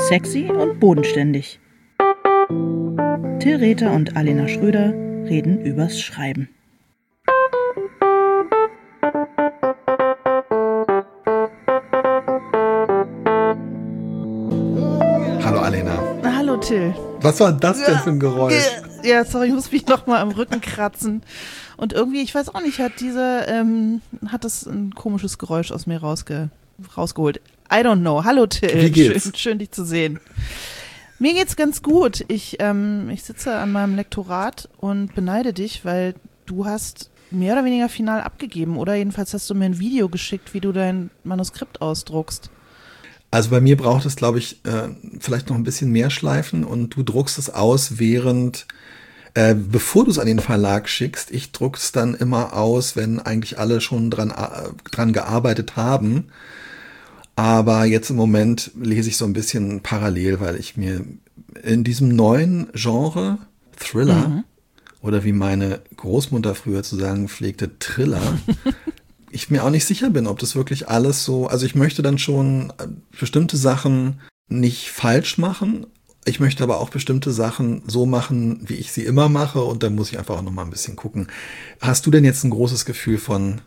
Sexy und bodenständig. Till Rether und Alena Schröder reden übers Schreiben. Hallo Alena. Hallo Till. Was war das denn für ein Geräusch? Ja, sorry, ich muss mich nochmal am Rücken kratzen. Und irgendwie, ich weiß auch nicht, hat das ein komisches Geräusch aus mir rausgeholt. I don't know. Hallo Till. Wie geht's? Schön dich zu sehen. Mir geht's ganz gut. Ich sitze an meinem Lektorat und beneide dich, weil du hast mehr oder weniger final abgegeben, oder? Jedenfalls hast du mir ein Video geschickt, wie du dein Manuskript ausdruckst. Also bei mir braucht es, glaube ich, vielleicht noch ein bisschen mehr Schleifen und du druckst es aus, bevor du es an den Verlag schickst. Ich drucke es dann immer aus, wenn eigentlich alle schon dran gearbeitet haben. Aber jetzt im Moment lese ich so ein bisschen parallel, weil ich mir in diesem neuen Genre Thriller oder wie meine Großmutter früher zu sagen pflegte, Triller, ich mir auch nicht sicher bin, ob das wirklich alles so, also ich möchte dann schon bestimmte Sachen nicht falsch machen. Ich möchte aber auch bestimmte Sachen so machen, wie ich sie immer mache, und da muss ich einfach auch noch mal ein bisschen gucken. Hast du denn jetzt ein großes Gefühl von,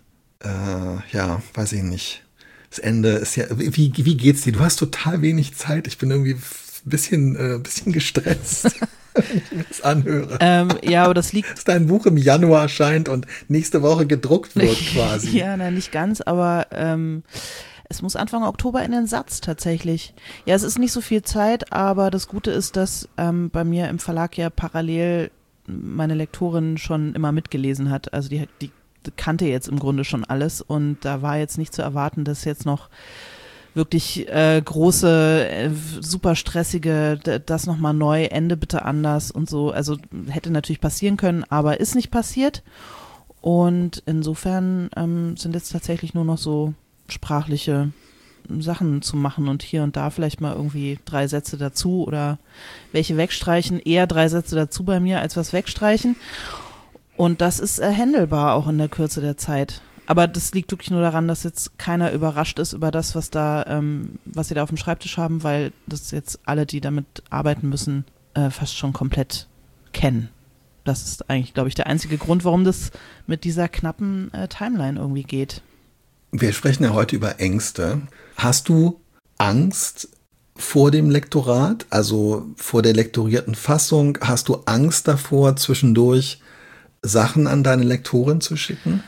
weiß ich nicht, das Ende ist ja, wie geht's dir? Du hast total wenig Zeit. Ich bin irgendwie ein bisschen gestresst, wenn ich mir das anhöre. Ja, aber das liegt... Dass dein Buch im Januar erscheint und nächste Woche gedruckt wird quasi. Ja, nein, nicht ganz, aber es muss Anfang Oktober in den Satz tatsächlich. Ja, es ist nicht so viel Zeit, aber das Gute ist, dass bei mir im Verlag ja parallel meine Lektorin schon immer mitgelesen hat. Also die kannte jetzt im Grunde schon alles, und da war jetzt nicht zu erwarten, dass jetzt noch wirklich große, super stressige, das nochmal neu, Ende bitte anders und so. Also hätte natürlich passieren können, aber ist nicht passiert. Und insofern sind jetzt tatsächlich nur noch so sprachliche Sachen zu machen und hier und da vielleicht mal irgendwie 3 Sätze dazu oder welche wegstreichen. Eher 3 Sätze dazu bei mir als was wegstreichen. Und das ist handelbar auch in der Kürze der Zeit. Aber das liegt wirklich nur daran, dass jetzt keiner überrascht ist über das, was sie da auf dem Schreibtisch haben, weil das jetzt alle, die damit arbeiten müssen, fast schon komplett kennen. Das ist eigentlich, glaube ich, der einzige Grund, warum das mit dieser knappen Timeline irgendwie geht. Wir sprechen ja heute über Ängste. Hast du Angst vor dem Lektorat, also vor der lektorierten Fassung? Hast du Angst davor, zwischendurch Sachen an deine Lektorin zu schicken?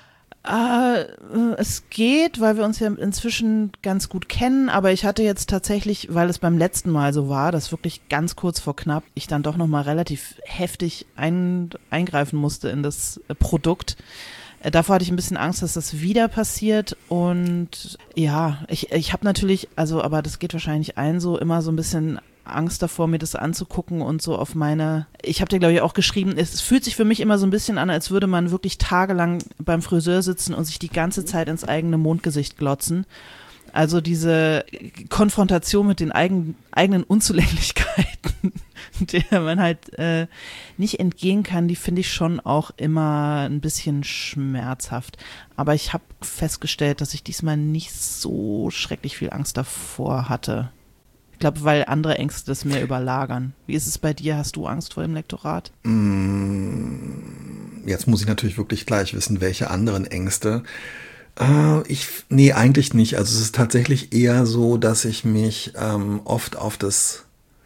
Es geht, weil wir uns ja inzwischen ganz gut kennen, aber ich hatte jetzt tatsächlich, weil es beim letzten Mal so war, dass wirklich ganz kurz vor knapp ich dann doch nochmal relativ heftig eingreifen musste in das Produkt. Davor hatte ich ein bisschen Angst, dass das wieder passiert, und ja, ich habe natürlich, also aber das geht wahrscheinlich allen so, immer so ein bisschen Angst davor, mir das anzugucken und so auf ich habe dir, glaube ich, auch geschrieben, es fühlt sich für mich immer so ein bisschen an, als würde man wirklich tagelang beim Friseur sitzen und sich die ganze Zeit ins eigene Mondgesicht glotzen. Also diese Konfrontation mit den eigenen Unzulänglichkeiten, der man halt nicht entgehen kann, die finde ich schon auch immer ein bisschen schmerzhaft. Aber ich habe festgestellt, dass ich diesmal nicht so schrecklich viel Angst davor hatte. Ich glaube, weil andere Ängste das mehr überlagern. Wie ist es bei dir? Hast du Angst vor dem Lektorat? Jetzt muss ich natürlich wirklich gleich wissen, welche anderen Ängste. Nee, eigentlich nicht. Also es ist tatsächlich eher so, dass ich mich oft auf das,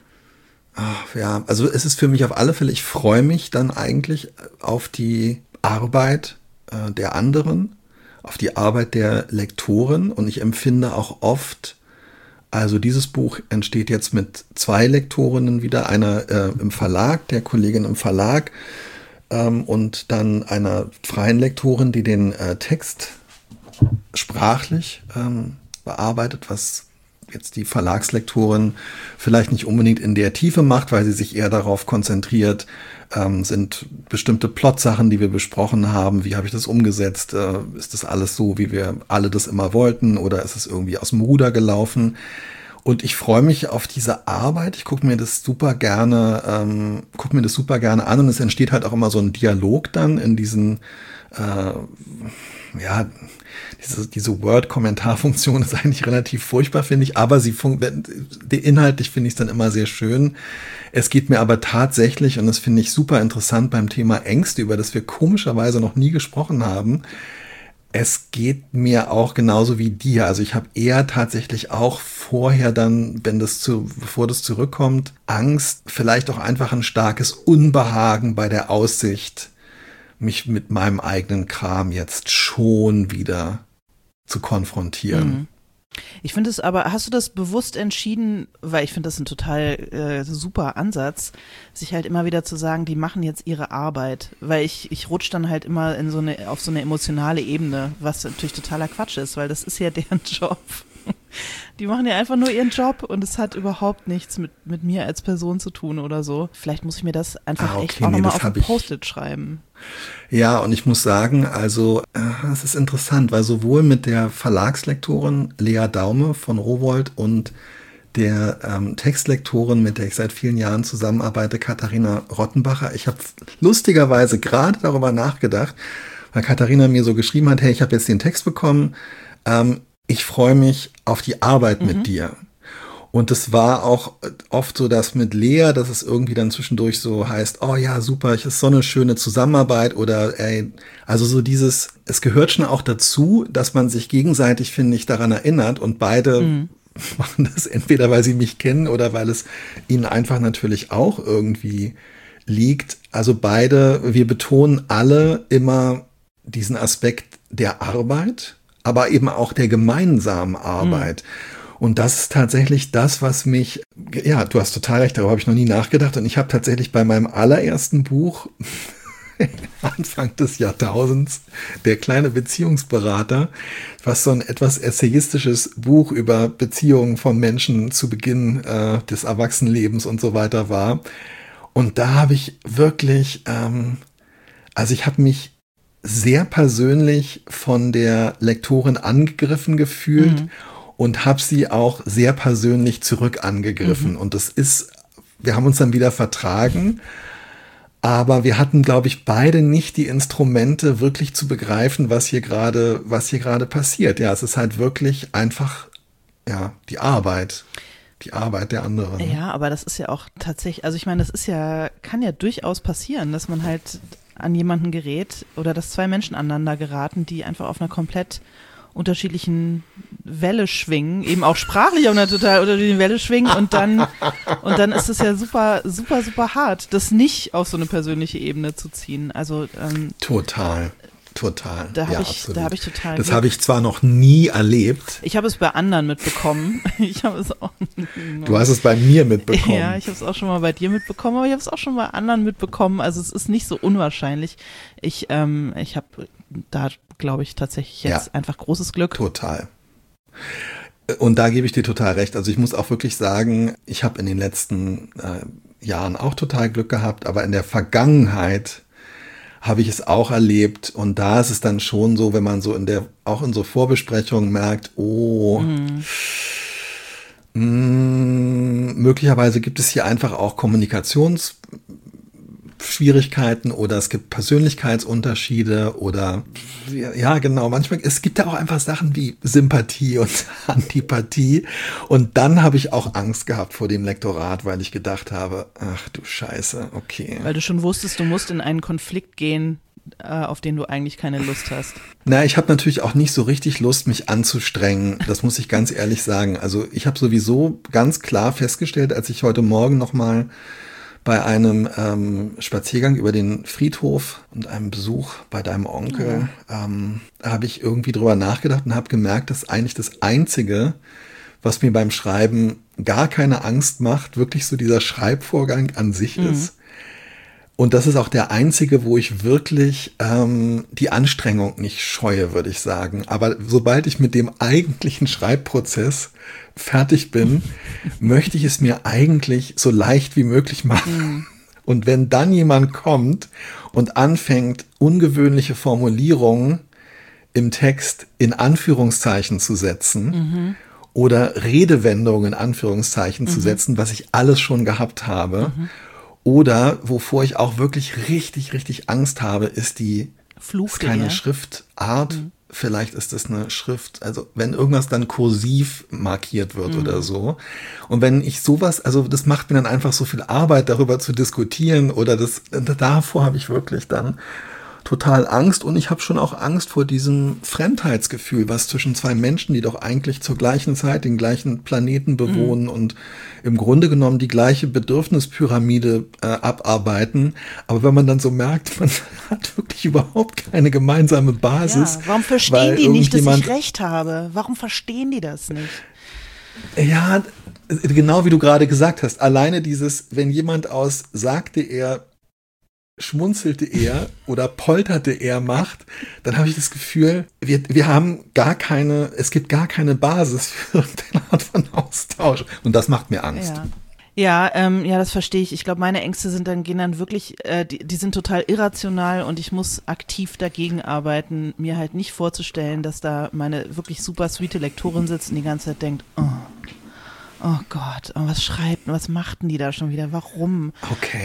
also es ist für mich auf alle Fälle, ich freue mich dann eigentlich auf die Arbeit der anderen, auf die Arbeit der Lektoren, und ich empfinde auch oft, also dieses Buch entsteht jetzt mit 2 Lektorinnen wieder, einer im Verlag, der Kollegin im Verlag, und dann einer freien Lektorin, die den Text sprachlich bearbeitet, was jetzt die Verlagslektorin vielleicht nicht unbedingt in der Tiefe macht, weil sie sich eher darauf konzentriert, sind bestimmte Plotsachen, die wir besprochen haben, wie habe ich das umgesetzt, ist das alles so, wie wir alle das immer wollten, oder ist es irgendwie aus dem Ruder gelaufen? Und ich freue mich auf diese Arbeit, ich gucke mir das super gerne an, und es entsteht halt auch immer so ein Dialog dann in diesen ja, diese Word-Kommentarfunktion ist eigentlich relativ furchtbar, finde ich, aber inhaltlich finde ich es dann immer sehr schön. Es geht mir aber tatsächlich, und das finde ich super interessant beim Thema Ängste, über das wir komischerweise noch nie gesprochen haben, es geht mir auch genauso wie dir. Also ich habe eher tatsächlich auch vorher dann, bevor das zurückkommt, Angst, vielleicht auch einfach ein starkes Unbehagen bei der Aussicht, mich mit meinem eigenen Kram jetzt schon wieder zu konfrontieren. Mhm. Ich finde es aber, hast du das bewusst entschieden, weil ich finde das ein total super Ansatz, sich halt immer wieder zu sagen, die machen jetzt ihre Arbeit, weil ich rutsche dann halt immer auf so eine emotionale Ebene, was natürlich totaler Quatsch ist, weil das ist ja deren Job. Die machen ja einfach nur ihren Job und es hat überhaupt nichts mit mir als Person zu tun oder so. Vielleicht muss ich mir das einfach echt auch nochmal auf ein Post-it schreiben. Ja, und ich muss sagen, also es ist interessant, weil sowohl mit der Verlagslektorin Lea Daume von Rowohlt und der Textlektorin, mit der ich seit vielen Jahren zusammenarbeite, Katharina Rottenbacher, ich habe lustigerweise gerade darüber nachgedacht, weil Katharina mir so geschrieben hat, hey, ich habe jetzt den Text bekommen, ich freue mich auf die Arbeit mit dir. Und es war auch oft so, dass mit Lea, dass es irgendwie dann zwischendurch so heißt, oh ja, super, es ist so eine schöne Zusammenarbeit oder ey, also so es gehört schon auch dazu, dass man sich gegenseitig, finde ich, daran erinnert und beide machen das entweder, weil sie mich kennen oder weil es ihnen einfach natürlich auch irgendwie liegt. Also wir betonen alle immer diesen Aspekt der Arbeit, aber eben auch der gemeinsamen Arbeit. Und das ist tatsächlich das, was mich, ja, du hast total recht, darüber habe ich noch nie nachgedacht. Und ich habe tatsächlich bei meinem allerersten Buch, Anfang des Jahrtausends, Der kleine Beziehungsberater, was so ein etwas essayistisches Buch über Beziehungen von Menschen zu Beginn des Erwachsenenlebens und so weiter war. Und da habe ich wirklich, also ich habe mich sehr persönlich von der Lektorin angegriffen gefühlt und habe sie auch sehr persönlich zurück angegriffen. Und wir haben uns dann wieder vertragen, aber wir hatten, glaube ich, beide nicht die Instrumente, wirklich zu begreifen, was hier gerade passiert. Ja, es ist halt wirklich einfach, ja, die Arbeit der anderen. Ja, aber das ist ja auch tatsächlich, also ich meine, kann ja durchaus passieren, dass man halt an jemanden gerät oder dass zwei Menschen aneinander geraten, die einfach auf einer komplett unterschiedlichen Welle schwingen, eben auch sprachlich auf einer total unterschiedlichen Welle schwingen und dann ist es ja super, super, super hart, das nicht auf so eine persönliche Ebene zu ziehen. Also Total. Da habe ich total. Das habe ich zwar noch nie erlebt. Ich habe es bei anderen mitbekommen. Du hast es bei mir mitbekommen. Ja, ich habe es auch schon mal bei dir mitbekommen, aber ich habe es auch schon bei anderen mitbekommen. Also es ist nicht so unwahrscheinlich. Ich habe da, glaube ich, tatsächlich jetzt einfach großes Glück. Total. Und da gebe ich dir total recht. Also ich muss auch wirklich sagen, ich habe in den letzten Jahren auch total Glück gehabt, aber in der Vergangenheit habe ich es auch erlebt und da ist es dann schon so, wenn man so auch in so Vorbesprechungen merkt, möglicherweise gibt es hier einfach auch Kommunikationsschwierigkeiten oder es gibt Persönlichkeitsunterschiede oder ja genau, manchmal, es gibt ja auch einfach Sachen wie Sympathie und Antipathie und dann habe ich auch Angst gehabt vor dem Lektorat, weil ich gedacht habe, ach du Scheiße, okay. Weil du schon wusstest, du musst in einen Konflikt gehen, auf den du eigentlich keine Lust hast. Na, ich habe natürlich auch nicht so richtig Lust, mich anzustrengen, das muss ich ganz ehrlich sagen. Also ich habe sowieso ganz klar festgestellt, als ich heute Morgen nochmal bei einem Spaziergang über den Friedhof und einem Besuch bei deinem Onkel habe ich irgendwie drüber nachgedacht und habe gemerkt, dass eigentlich das Einzige, was mir beim Schreiben gar keine Angst macht, wirklich so dieser Schreibvorgang an sich ist. Und das ist auch der einzige, wo ich wirklich die Anstrengung nicht scheue, würde ich sagen. Aber sobald ich mit dem eigentlichen Schreibprozess fertig bin, möchte ich es mir eigentlich so leicht wie möglich machen. Und wenn dann jemand kommt und anfängt, ungewöhnliche Formulierungen im Text in Anführungszeichen zu setzen oder Redewendungen in Anführungszeichen zu setzen, was ich alles schon gehabt habe, oder wovor ich auch wirklich richtig, richtig Angst habe, ist die Fluchte keine er. Schriftart. Vielleicht ist das eine Schrift, also wenn irgendwas dann kursiv markiert wird oder so. Und wenn ich sowas, also das macht mir dann einfach so viel Arbeit, darüber zu diskutieren oder davor habe ich wirklich dann total Angst und ich habe schon auch Angst vor diesem Fremdheitsgefühl, was zwischen zwei Menschen, die doch eigentlich zur gleichen Zeit den gleichen Planeten bewohnen und im Grunde genommen die gleiche Bedürfnispyramide abarbeiten. Aber wenn man dann so merkt, man hat wirklich überhaupt keine gemeinsame Basis. Ja, warum verstehen die nicht, dass ich recht habe? Warum verstehen die das nicht? Ja, genau wie du gerade gesagt hast. Alleine dieses, wenn jemand aus sagte er, schmunzelte er oder polterte er macht, dann habe ich das Gefühl, wir haben es gibt gar keine Basis für irgendeine Art von Austausch. Und das macht mir Angst. Ja, das verstehe ich. Ich glaube, meine Ängste gehen dann wirklich, die sind total irrational und ich muss aktiv dagegen arbeiten, mir halt nicht vorzustellen, dass da meine wirklich super sweete Lektorin sitzt und die ganze Zeit denkt, oh Gott, was machten die da schon wieder? Warum?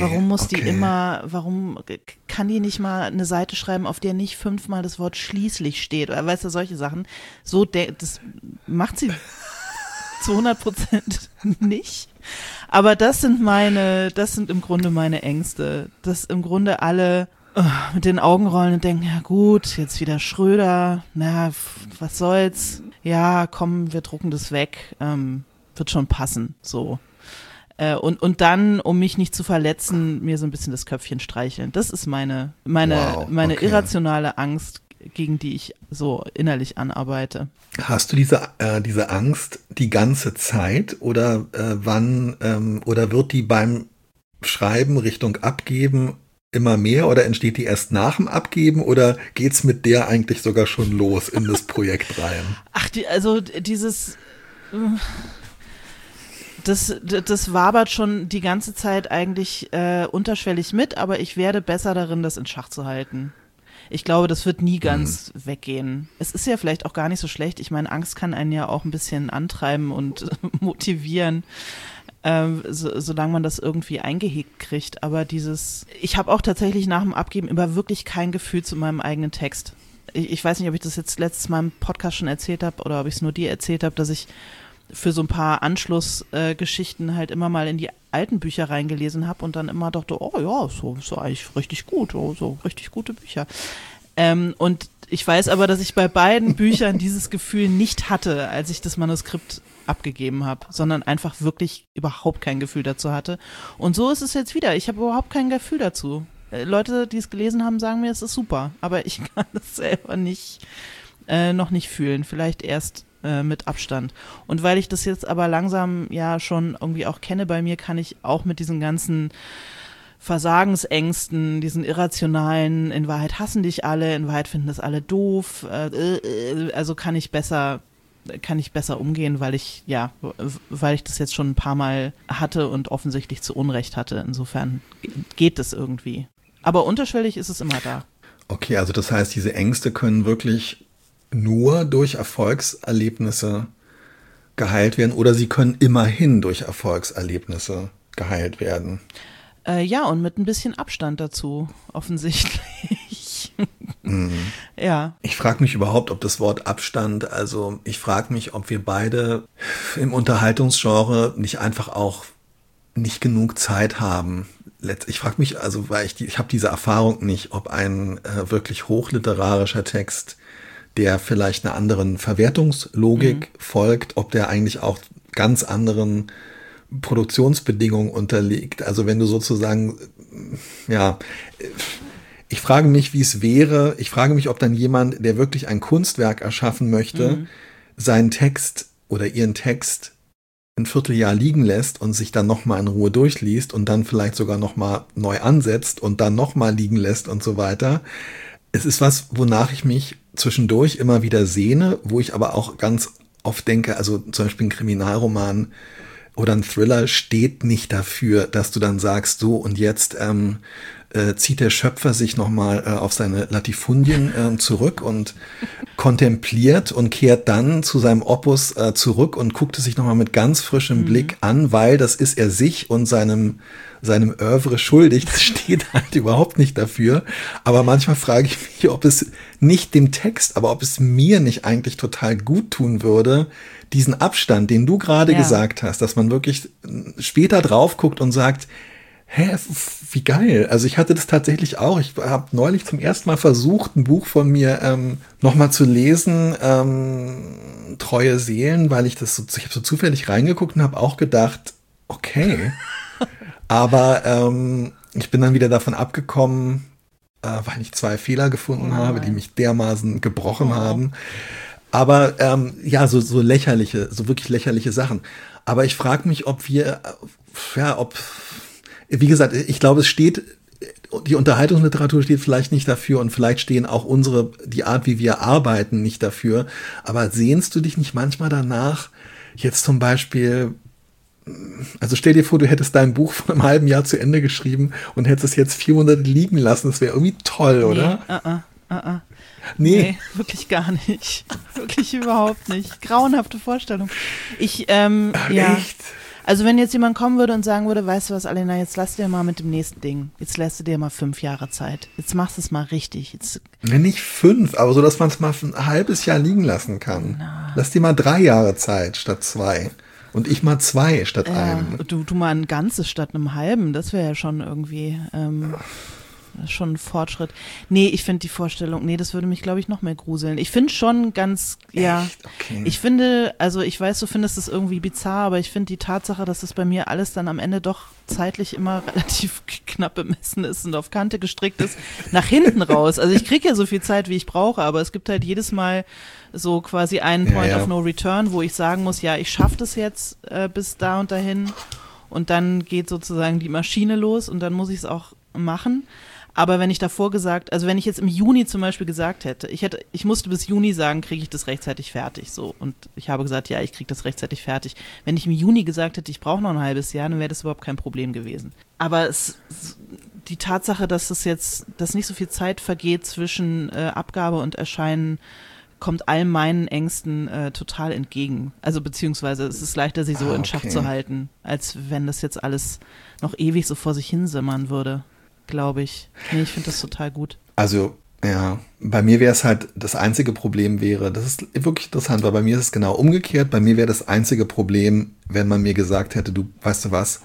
Warum kann die nicht mal eine Seite schreiben, auf der nicht 5-mal das Wort schließlich steht? Oder weißt du, solche Sachen. Das macht sie zu 100% nicht. Aber das sind im Grunde meine Ängste. Dass im Grunde alle mit den Augen rollen und denken, ja gut, jetzt wieder Schröder, was soll's? Ja, komm, wir drucken das weg. Wird schon passen, so. Und dann, um mich nicht zu verletzen, mir so ein bisschen das Köpfchen streicheln. Das ist meine irrationale Angst, gegen die ich so innerlich anarbeite. Hast du diese Angst die ganze Zeit oder oder wird die beim Schreiben Richtung Abgeben immer mehr oder entsteht die erst nach dem Abgeben oder geht's mit der eigentlich sogar schon los in das Projekt rein? Ach, das wabert schon die ganze Zeit eigentlich unterschwellig mit, aber ich werde besser darin, das in Schach zu halten. Ich glaube, das wird nie ganz weggehen. Es ist ja vielleicht auch gar nicht so schlecht. Ich meine, Angst kann einen ja auch ein bisschen antreiben und motivieren, solange man das irgendwie eingehegt kriegt. Aber ich habe auch tatsächlich nach dem Abgeben immer wirklich kein Gefühl zu meinem eigenen Text. Ich weiß nicht, ob ich das jetzt letztes Mal im Podcast schon erzählt habe oder ob ich es nur dir erzählt habe, dass ich für so ein paar Anschlussgeschichten halt immer mal in die alten Bücher reingelesen habe und dann immer dachte, oh ja, so eigentlich richtig gut, so richtig gute Bücher. Und ich weiß aber, dass ich bei beiden Büchern dieses Gefühl nicht hatte, als ich das Manuskript abgegeben habe, sondern einfach wirklich überhaupt kein Gefühl dazu hatte. Und so ist es jetzt wieder. Ich habe überhaupt kein Gefühl dazu. Leute, die es gelesen haben, sagen mir, es ist super, aber ich kann das selber noch nicht fühlen. Vielleicht erst mit Abstand. Und weil ich das jetzt aber langsam ja schon irgendwie auch kenne bei mir, kann ich auch mit diesen ganzen Versagensängsten, diesen irrationalen, in Wahrheit hassen dich alle, in Wahrheit finden das alle doof, also kann ich besser umgehen, weil ich das jetzt schon ein paar Mal hatte und offensichtlich zu Unrecht hatte. Insofern geht es irgendwie. Aber unterschwellig ist es immer da. Okay, also das heißt, diese Ängste können wirklich nur durch Erfolgserlebnisse geheilt werden oder sie können immerhin durch Erfolgserlebnisse geheilt werden. Ja, und mit ein bisschen Abstand dazu, offensichtlich. Ja. Ich frage mich überhaupt, ob das Wort Abstand, also ich frage mich, ob wir beide im Unterhaltungsgenre nicht einfach auch nicht genug Zeit haben. Ich frage mich, also weil ich habe diese Erfahrung nicht, ob ein wirklich hochliterarischer Text, der vielleicht einer anderen Verwertungslogik folgt, ob der eigentlich auch ganz anderen Produktionsbedingungen unterliegt. Also wenn du sozusagen, ja, ich frage mich, wie es wäre, ich frage mich, ob dann jemand, der wirklich ein Kunstwerk erschaffen möchte, seinen Text oder ihren Text ein Vierteljahr liegen lässt und sich dann nochmal in Ruhe durchliest und dann vielleicht sogar nochmal neu ansetzt und dann nochmal liegen lässt und so weiter. Es ist was, wonach ich mich zwischendurch immer wieder sehne, wo ich aber auch ganz oft denke, also zum Beispiel ein Kriminalroman, oder ein Thriller steht nicht dafür, dass du dann sagst, so und jetzt zieht der Schöpfer sich nochmal auf seine Latifundien zurück und kontempliert und kehrt dann zu seinem Opus zurück und guckt es sich nochmal mit ganz frischem Blick an, weil das ist er sich und seinem Oeuvre schuldig. Das steht halt überhaupt nicht dafür. Aber manchmal frage ich mich, ob es nicht dem Text, aber ob es mir nicht eigentlich total gut tun würde, diesen Abstand, den du gerade gesagt hast, dass man wirklich später drauf guckt und sagt, hä, wie geil. Also ich hatte das tatsächlich auch. Ich habe neulich zum ersten Mal versucht, ein Buch von mir nochmal zu lesen, Treue Seelen, weil ich habe so zufällig reingeguckt und habe auch gedacht, okay. Aber ich bin dann wieder davon abgekommen, weil ich 2 Fehler gefunden habe, die mich dermaßen gebrochen haben. Aber so lächerliche, so wirklich lächerliche Sachen. Aber ich frage mich, wie gesagt, ich glaube, die Unterhaltungsliteratur steht vielleicht nicht dafür und vielleicht stehen auch die Art, wie wir arbeiten, nicht dafür. Aber sehnst du dich nicht manchmal danach, jetzt zum Beispiel, also stell dir vor, du hättest dein Buch vor einem halben Jahr zu Ende geschrieben und hättest es jetzt 400 liegen lassen. Das wäre irgendwie toll, oder? Nee, wirklich gar nicht. Wirklich überhaupt nicht. Grauenhafte Vorstellung. Echt? Also wenn jetzt jemand kommen würde und sagen würde, weißt du was, Alena, jetzt lass dir mal mit dem nächsten Ding. Jetzt lässt du dir mal 5 Jahre Zeit. Jetzt machst du es mal richtig. Nee, nicht 5, aber so, dass man es mal ein halbes Jahr liegen lassen kann. Lass dir mal 3 Jahre Zeit statt 2. Und ich mal 2 statt einem. Du mal ein ganzes statt einem halben. Das wäre ja schon irgendwie schon ein Fortschritt. Nee, ich finde die Vorstellung, das würde mich, glaube ich, noch mehr gruseln. Ich finde schon ganz, Okay. Ich finde, also ich weiß, du findest es irgendwie bizarr, aber ich finde die Tatsache, dass es bei mir alles dann am Ende doch zeitlich immer relativ knapp bemessen ist und auf Kante gestrickt ist, nach hinten raus. Also ich kriege ja so viel Zeit, wie ich brauche, aber es gibt halt jedes Mal so quasi einen Point of No Return, wo ich sagen muss, ja, ich schaffe das jetzt bis da und dahin und dann geht sozusagen die Maschine los und dann muss ich es auch machen. Aber wenn ich davor wenn ich jetzt im Juni zum Beispiel gesagt hätte, ich musste bis Juni sagen, kriege ich das rechtzeitig fertig, so. Und ich habe gesagt, ja, ich kriege das rechtzeitig fertig. Wenn ich im Juni gesagt hätte, ich brauche noch ein halbes Jahr, dann wäre das überhaupt kein Problem gewesen. Aber die Tatsache, dass nicht so viel Zeit vergeht zwischen Abgabe und Erscheinen, kommt all meinen Ängsten total entgegen. Also beziehungsweise es ist leichter, sie so in Schach zu halten, als wenn das jetzt alles noch ewig so vor sich hin simmern würde. Glaube ich. Nee, ich finde das total gut. Also, ja, bei mir wäre es halt, das einzige Problem wäre, das ist wirklich interessant, weil bei mir ist es genau umgekehrt. Bei mir wäre das einzige Problem, wenn man mir gesagt hätte, du, weißt du was,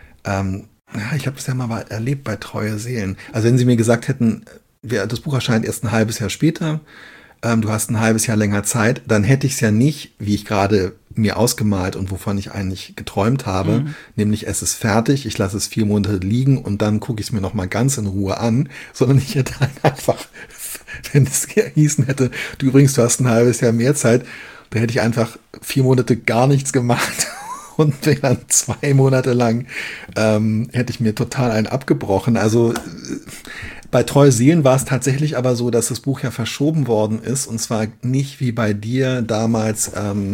ich habe das ja mal erlebt bei Treue Seelen. Also wenn sie mir gesagt hätten, das Buch erscheint erst ein halbes Jahr später, du hast ein halbes Jahr länger Zeit, dann hätte ich es ja nicht, wie ich gerade mir ausgemalt und wovon ich eigentlich geträumt habe, nämlich es ist fertig, ich lasse es 4 Monate liegen und dann gucke ich es mir nochmal ganz in Ruhe an, sondern ich hätte einfach, wenn es hießen hätte, du übrigens, du hast ein halbes Jahr mehr Zeit, dann hätte ich einfach 4 Monate gar nichts gemacht und dann 2 Monate lang hätte ich mir total einen abgebrochen. Also bei Treue Seelen war es tatsächlich aber so, dass das Buch ja verschoben worden ist und zwar nicht wie bei dir damals.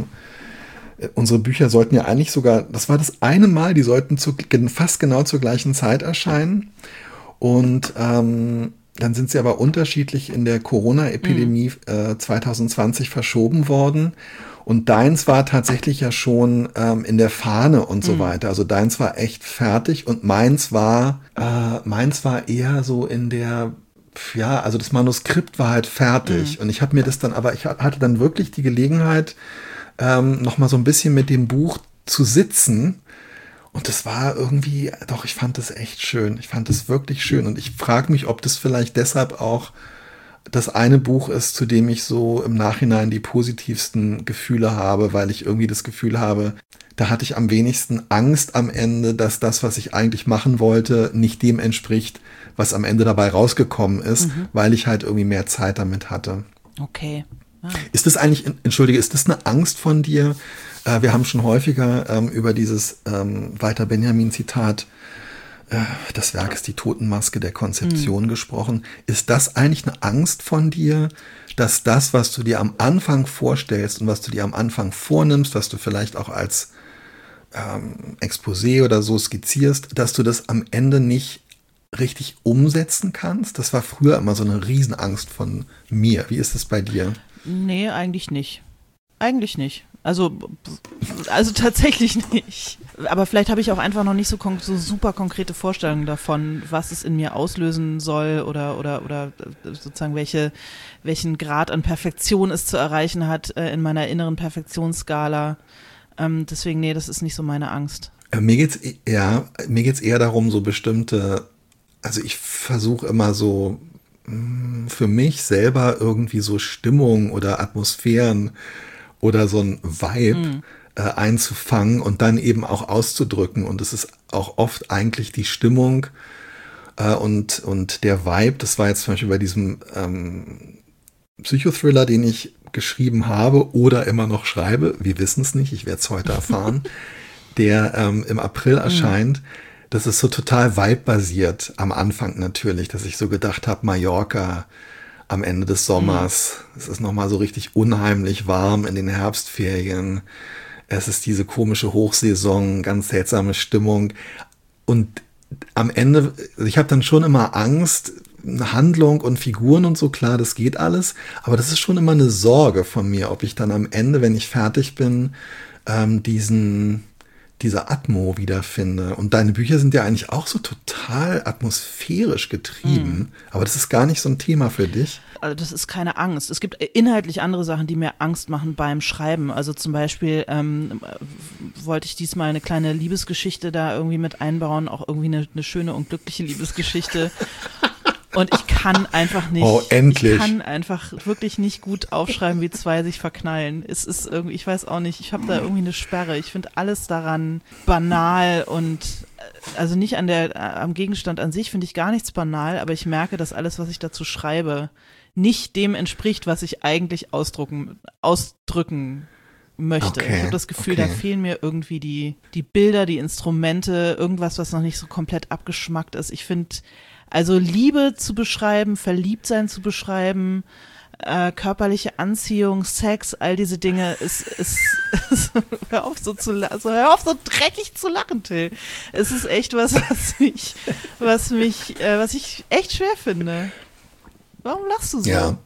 Unsere Bücher sollten ja eigentlich sogar, das war das eine Mal, die sollten fast genau zur gleichen Zeit erscheinen und dann sind sie aber unterschiedlich in der Corona-Epidemie 2020 verschoben worden. Und deins war tatsächlich ja schon in der Fahne und so weiter. Also deins war echt fertig und meins war eher so in der, also das Manuskript war halt fertig. Und ich habe mir das dann, aber ich hatte dann wirklich die Gelegenheit, noch mal so ein bisschen mit dem Buch zu sitzen. Und das war irgendwie, doch, ich fand das echt schön. Ich fand das wirklich schön. Und ich frage mich, ob das vielleicht deshalb auch das eine Buch ist, zu dem ich so im Nachhinein die positivsten Gefühle habe, weil ich irgendwie das Gefühl habe, da hatte ich am wenigsten Angst am Ende, dass das, was ich eigentlich machen wollte, nicht dem entspricht, was am Ende dabei rausgekommen ist, weil ich halt irgendwie mehr Zeit damit hatte. Okay. Ist das eigentlich, entschuldige, ist das eine Angst von dir? Wir haben schon häufiger über dieses Walter Benjamin-Zitat, das Werk ist die Totenmaske der Konzeption gesprochen. Ist das eigentlich eine Angst von dir, dass das, was du dir am Anfang vorstellst und was du dir am Anfang vornimmst, was du vielleicht auch als Exposé oder so skizzierst, dass du das am Ende nicht richtig umsetzen kannst? Das war früher immer so eine Riesenangst von mir. Wie ist es bei dir? Nee, eigentlich nicht. Eigentlich nicht. Also tatsächlich nicht. Aber vielleicht habe ich auch einfach noch nicht so super konkrete Vorstellungen davon, was es in mir auslösen soll oder sozusagen welchen Grad an Perfektion es zu erreichen hat in meiner inneren Perfektionsskala. Deswegen, nee, das ist nicht so meine Angst. Mir geht's eher darum, so bestimmte, also ich versuche immer so für mich selber irgendwie so Stimmung oder Atmosphären oder so ein Vibe einzufangen und dann eben auch auszudrücken. Und es ist auch oft eigentlich die Stimmung und der Vibe. Das war jetzt zum Beispiel bei diesem Psychothriller, den ich geschrieben habe oder immer noch schreibe. Wir wissen es nicht, ich werde es heute erfahren, der im April erscheint. Das ist so total Vibe-basiert am Anfang natürlich, dass ich so gedacht habe, Mallorca am Ende des Sommers. Es ist nochmal so richtig unheimlich warm in den Herbstferien. Es ist diese komische Hochsaison, ganz seltsame Stimmung. Und am Ende, ich habe dann schon immer Angst, Handlung und Figuren und so, klar, das geht alles. Aber das ist schon immer eine Sorge von mir, ob ich dann am Ende, wenn ich fertig bin, diese Atmo wiederfinde. Und deine Bücher sind ja eigentlich auch so total atmosphärisch getrieben. Aber das ist gar nicht so ein Thema für dich. Also das ist keine Angst. Es gibt inhaltlich andere Sachen, die mir Angst machen beim Schreiben. Also zum Beispiel wollte ich diesmal eine kleine Liebesgeschichte da irgendwie mit einbauen, auch irgendwie eine schöne und glückliche Liebesgeschichte. Und ich kann einfach nicht, ich kann einfach wirklich nicht gut aufschreiben, wie zwei sich verknallen. Es ist irgendwie, ich weiß auch nicht, ich habe da irgendwie eine Sperre. Ich finde alles daran banal und also nicht am Gegenstand an sich finde ich gar nichts banal, aber ich merke, dass alles, was ich dazu schreibe, nicht dem entspricht, was ich eigentlich ausdrücken möchte. Okay, ich habe das Gefühl, da fehlen mir irgendwie die Bilder, die Instrumente, irgendwas, was noch nicht so komplett abgeschmackt ist. Ich finde, also Liebe zu beschreiben, Verliebtsein zu beschreiben, körperliche Anziehung, Sex, all diese Dinge ist hör auf so dreckig zu lachen, Till. Es ist echt was ich echt schwer finde. Warum lachst du so? Ja.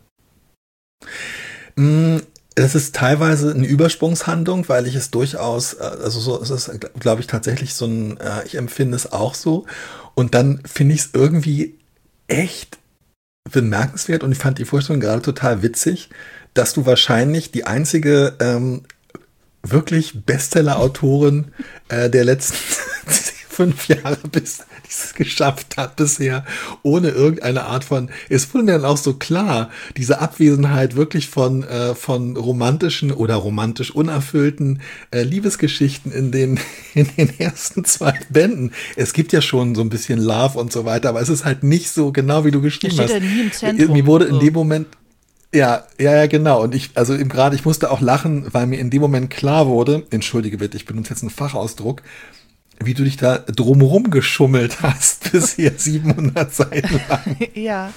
Es ist teilweise eine Übersprungshandlung, weil ich es durchaus, es ist, glaube ich, tatsächlich so ich empfinde es auch so. Und dann finde ich es irgendwie echt bemerkenswert und ich fand die Vorstellung gerade total witzig, dass du wahrscheinlich die einzige wirklich Bestseller-Autorin der letzten 5 Jahre bist, die es geschafft hat bisher, ohne irgendeine Art von, es wurde dann auch so klar, diese Abwesenheit wirklich von romantischen oder romantisch unerfüllten Liebesgeschichten in den ersten 2 Bänden. Es gibt ja schon so ein bisschen Love und so weiter, aber es ist halt nicht so genau, wie du geschrieben hast. Ja nie im Zentrum. Mir wurde in dem Moment ja, genau. Und ich musste auch lachen, weil mir in dem Moment klar wurde, entschuldige bitte, ich benutze jetzt einen Fachausdruck, wie du dich da drumherum geschummelt hast, bisher 700 Seiten lang. Ja.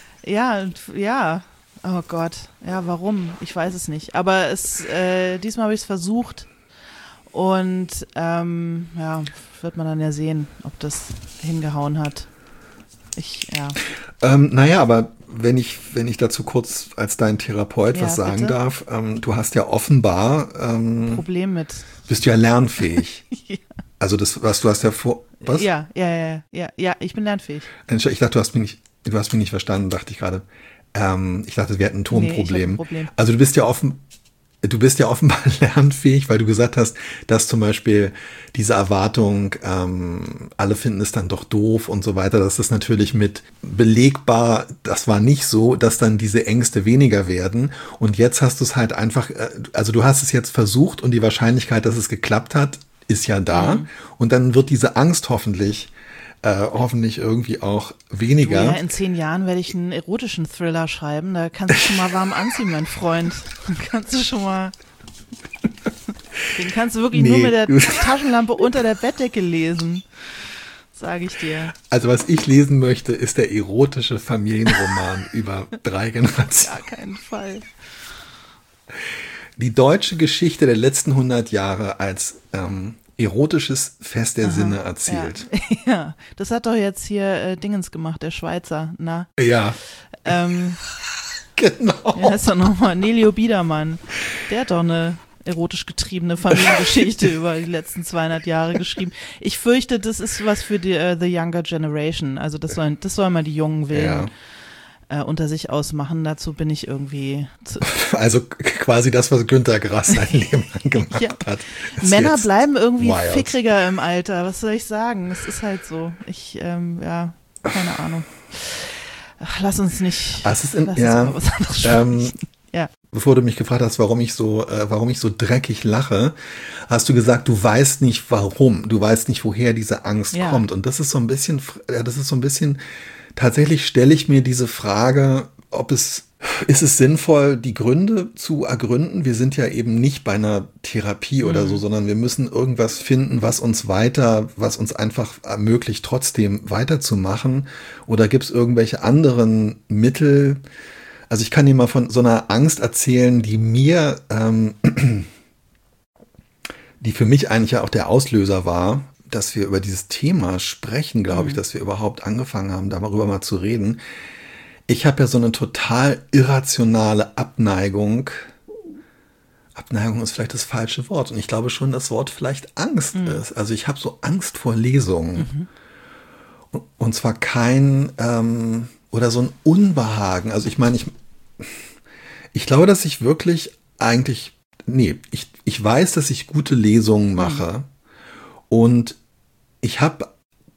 Oh Gott. Ja, warum? Ich weiß es nicht. Aber diesmal habe ich es versucht und wird man dann ja sehen, ob das hingehauen hat. Naja, aber wenn ich dazu kurz als dein Therapeut was sagen bitte? darf, du hast ja offenbar Problem mit. Bist du ja lernfähig. Ja. Also du hast ja was? Ja, ich bin lernfähig. Ich dachte, du hast mich nicht verstanden, dachte ich gerade. Ich dachte, wir hätten ein Tonproblem. Nee, ich hab ein Problem. Also du bist ja offenbar lernfähig, weil du gesagt hast, dass zum Beispiel diese Erwartung, alle finden es dann doch doof und so weiter, dass das natürlich mit belegbar, das war nicht so, dass dann diese Ängste weniger werden. Und jetzt hast du es halt einfach, also du hast es jetzt versucht und die Wahrscheinlichkeit, dass es geklappt hat, ist ja da. Und dann wird diese Angst hoffentlich irgendwie auch weniger. Ja, in 10 Jahren werde ich einen erotischen Thriller schreiben. Da kannst du schon mal warm anziehen, mein Freund. Den kannst du wirklich nur mit der Taschenlampe unter der Bettdecke lesen. Sage ich dir. Also was ich lesen möchte, ist der erotische Familienroman über 3 Generationen. Gar keinen Fall. Die deutsche Geschichte der letzten 100 Jahre als erotisches Fest der Sinne erzählt. Ja. Ja, das hat doch jetzt hier Dingens gemacht, der Schweizer, na? Ja. Genau. Ja, ist doch nochmal Nelio Biedermann. Der hat doch eine erotisch getriebene Familiengeschichte über die letzten 200 Jahre geschrieben. Ich fürchte, das ist was für die The Younger Generation. Also das sollen mal die jungen Wilden unter sich ausmachen. Dazu bin ich irgendwie also quasi das, was Günter Grass sein Leben lang gemacht hat. Männer bleiben irgendwie fickriger im Alter. Was soll ich sagen? Es ist halt so. Keine Ahnung. Ach, lass uns nicht. Was anderes sprechen. Bevor du mich gefragt hast, warum ich so dreckig lache, hast du gesagt, du weißt nicht warum, du weißt nicht, woher diese Angst kommt. Und das ist so ein bisschen, tatsächlich stelle ich mir diese Frage, ist es sinnvoll, die Gründe zu ergründen? Wir sind ja eben nicht bei einer Therapie oder so, sondern wir müssen irgendwas finden, was uns einfach ermöglicht, trotzdem weiterzumachen. Oder gibt es irgendwelche anderen Mittel? Also ich kann dir mal von so einer Angst erzählen, die für mich eigentlich ja auch der Auslöser war, dass wir über dieses Thema sprechen, glaube ich, dass wir überhaupt angefangen haben, darüber mal zu reden. Ich habe ja so eine total irrationale Abneigung. Abneigung ist vielleicht das falsche Wort. Und ich glaube schon, das Wort vielleicht Angst ist. Also ich habe so Angst vor Lesungen. Und zwar oder so ein Unbehagen. Also ich meine, ich glaube, dass ich wirklich ich weiß, dass ich gute Lesungen mache. Und ich habe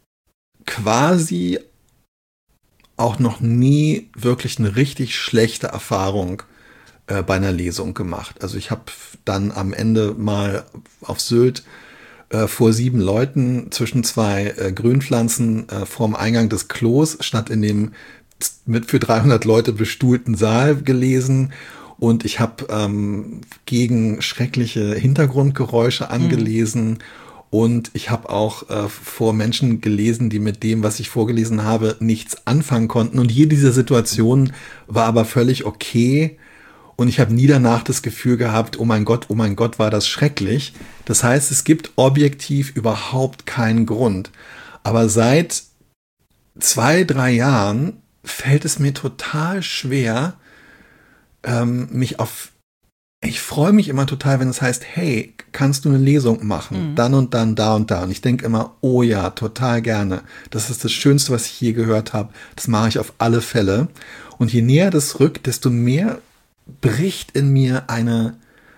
quasi auch noch nie wirklich eine richtig schlechte Erfahrung bei einer Lesung gemacht. Also ich habe dann am Ende mal auf Sylt vor 7 Leuten zwischen 2 Grünpflanzen vorm Eingang des Klos statt in dem für 300 Leute bestuhlten Saal gelesen. Und ich habe gegen schreckliche Hintergrundgeräusche angelesen. Und ich habe auch vor Menschen gelesen, die mit dem, was ich vorgelesen habe, nichts anfangen konnten. Und jede dieser Situationen war aber völlig okay. Und ich habe nie danach das Gefühl gehabt, oh mein Gott, war das schrecklich. Das heißt, es gibt objektiv überhaupt keinen Grund. Aber seit 2-3 Jahren fällt es mir total schwer, ich freue mich immer total, wenn es heißt, hey, kannst du eine Lesung machen? Dann und dann, da und da. Und ich denke immer, oh ja, total gerne. Das ist das Schönste, was ich je gehört habe. Das mache ich auf alle Fälle. Und je näher das rückt, desto mehr bricht in mir eine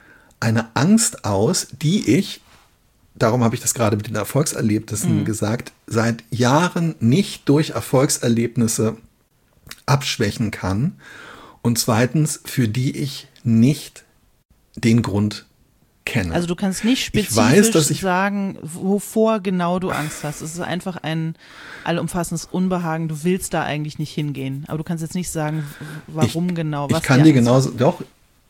Angst aus, die ich, darum habe ich das gerade mit den Erfolgserlebnissen gesagt, seit Jahren nicht durch Erfolgserlebnisse abschwächen kann. Und zweitens, für die ich nicht den Grund kenne. Also du kannst nicht spezifisch sagen, wovor genau du Angst hast. Es ist einfach ein allumfassendes Unbehagen. Du willst da eigentlich nicht hingehen. Aber du kannst jetzt nicht sagen, warum genau. Was ich kann dir genauso, doch,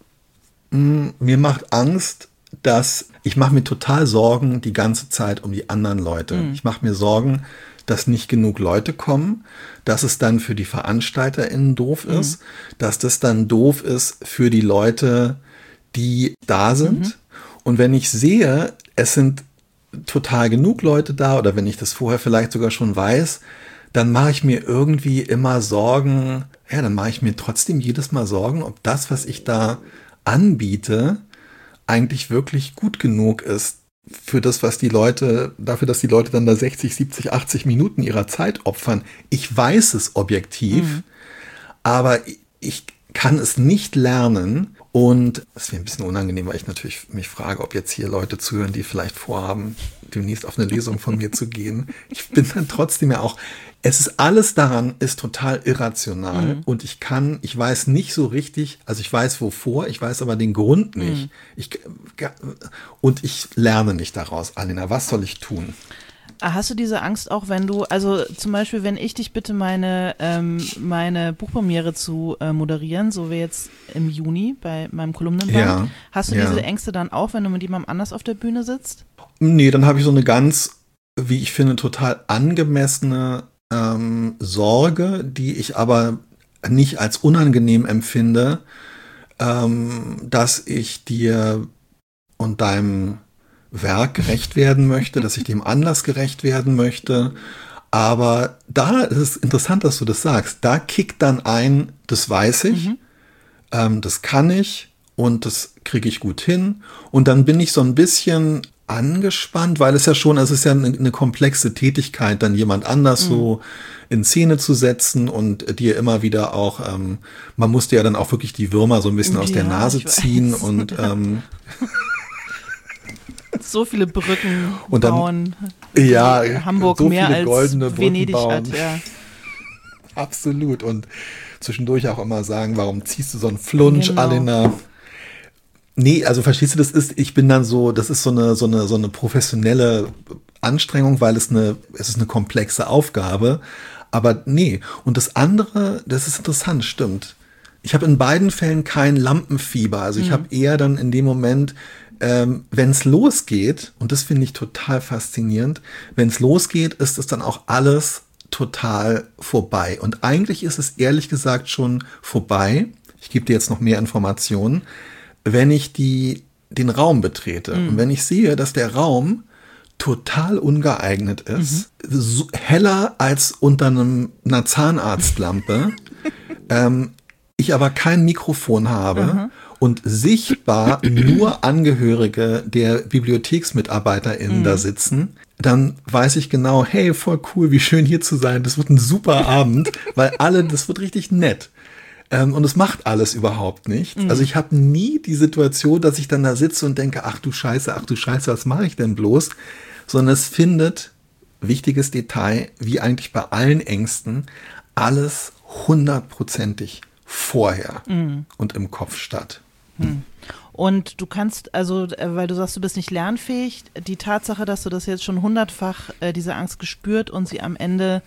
mir macht Angst, ich mache mir total Sorgen die ganze Zeit um die anderen Leute. Ich mache mir Sorgen, dass nicht genug Leute kommen, dass es dann für die VeranstalterInnen doof ist, dass das dann doof ist für die Leute, die da sind. Und wenn ich sehe, es sind total genug Leute da oder wenn ich das vorher vielleicht sogar schon weiß, dann mache ich mir irgendwie immer Sorgen, dann mache ich mir trotzdem jedes Mal Sorgen, ob das, was ich da anbiete, eigentlich wirklich gut genug ist dafür, dass die Leute dann da 60, 70, 80 Minuten ihrer Zeit opfern. Ich weiß es objektiv, aber ich kann es nicht lernen. Und es ist mir ein bisschen unangenehm, weil ich natürlich mich frage, ob jetzt hier Leute zuhören, die vielleicht vorhaben, demnächst auf eine Lesung von mir zu gehen. Ich bin dann trotzdem ja auch, alles daran ist total irrational und ich weiß nicht so richtig, also ich weiß wovor, ich weiß aber den Grund nicht. Und ich lerne nicht daraus, Alena. Was soll ich tun? Hast du diese Angst auch, also zum Beispiel, wenn ich dich bitte, meine Buchpremiere zu moderieren, so wie jetzt im Juni bei meinem Kolumnenband, hast du diese Ängste dann auch, wenn du mit jemandem anders auf der Bühne sitzt? Nee, dann habe ich so eine ganz, wie ich finde, total angemessene Sorge, die ich aber nicht als unangenehm empfinde, dass ich dir und deinem Werk gerecht werden möchte, dass ich dem Anlass gerecht werden möchte. Aber da ist es interessant, dass du das sagst. Da kickt dann ein, das weiß ich, das kann ich und das kriege ich gut hin. Und dann bin ich so ein bisschen angespannt, weil es ist ja eine komplexe Tätigkeit, dann jemand anders so in Szene zu setzen und dir immer wieder auch, man musste ja dann auch wirklich die Würmer so ein bisschen aus der Nase ziehen und so viele Brücken und dann, bauen, ja, Hamburg so mehr viele als goldene Venedig Brücken hat. bauen. Ja. Absolut. Und zwischendurch auch immer sagen, warum ziehst du so einen Flunsch, Genau. Alina? Nee, also verstehst du, ich bin dann so, das ist so eine professionelle Anstrengung, weil es ist eine komplexe Aufgabe. Aber nee. Und das andere, das ist interessant, stimmt. Ich habe in beiden Fällen kein Lampenfieber. Also ich habe eher dann in dem Moment, wenn es losgeht, und das finde ich total faszinierend, wenn es losgeht, ist es dann auch alles total vorbei. Und eigentlich ist es ehrlich gesagt schon vorbei. Ich gebe dir jetzt noch mehr Informationen, wenn ich den Raum betrete. Und wenn ich sehe, dass der Raum total ungeeignet ist, so heller als unter einer Zahnarztlampe, ich aber kein Mikrofon habe und sichtbar nur Angehörige der BibliotheksmitarbeiterInnen da sitzen, dann weiß ich genau, hey, voll cool, wie schön hier zu sein. Das wird ein super Abend, weil das wird richtig nett. Und es macht alles überhaupt nichts. Also ich habe nie die Situation, dass ich dann da sitze und denke, ach du Scheiße, was mache ich denn bloß? Sondern es findet, wichtiges Detail, wie eigentlich bei allen Ängsten, alles 100%ig vorher und im Kopf statt. Und du kannst, also, weil du sagst, du bist nicht lernfähig, die Tatsache, dass du das jetzt schon 100-fach, diese Angst gespürt und sie am Ende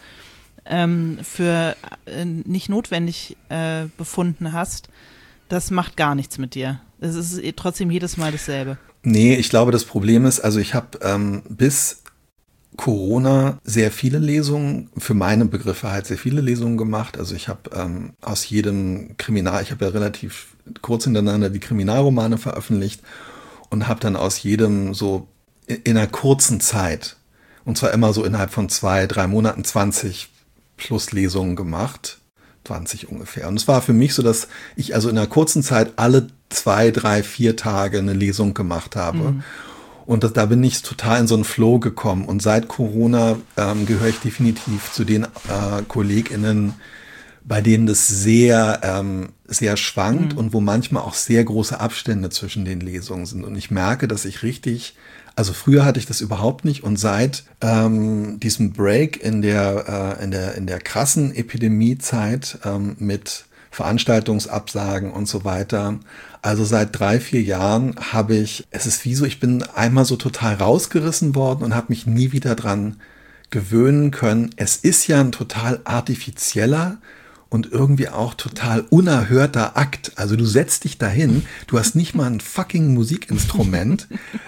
für nicht notwendig befunden hast, das macht gar nichts mit dir. Es ist trotzdem jedes Mal dasselbe. Nee, ich glaube, das Problem ist, also ich habe bis Corona sehr viele Lesungen, für meine Begriffe halt sehr viele Lesungen gemacht. Also ich habe aus jedem ich habe ja relativ kurz hintereinander die Kriminalromane veröffentlicht und habe dann aus jedem so in einer kurzen Zeit, und zwar immer so innerhalb von 2-3 Monaten 20 plus Lesungen gemacht. 20 ungefähr. Und es war für mich so, dass ich also in einer kurzen Zeit alle 2, 3, 4 Tage eine Lesung gemacht habe. Und da bin ich total in so einen Flow gekommen. Und seit Corona gehöre ich definitiv zu den KollegInnen, bei denen das sehr, sehr schwankt und wo manchmal auch sehr große Abstände zwischen den Lesungen sind. Und ich merke, dass ich also früher hatte ich das überhaupt nicht, und seit diesem Break in der krassen Epidemiezeit mit Veranstaltungsabsagen und so weiter, also seit 3, 4 Jahren es ist wie so, ich bin einmal so total rausgerissen worden und habe mich nie wieder dran gewöhnen können. Es ist ja ein total artifizieller und irgendwie auch total unerhörter Akt. Also du setzt dich dahin, du hast nicht mal ein fucking Musikinstrument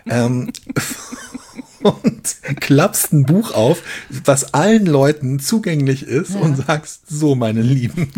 und klappst ein Buch auf, was allen Leuten zugänglich ist, und sagst, so meine Lieben.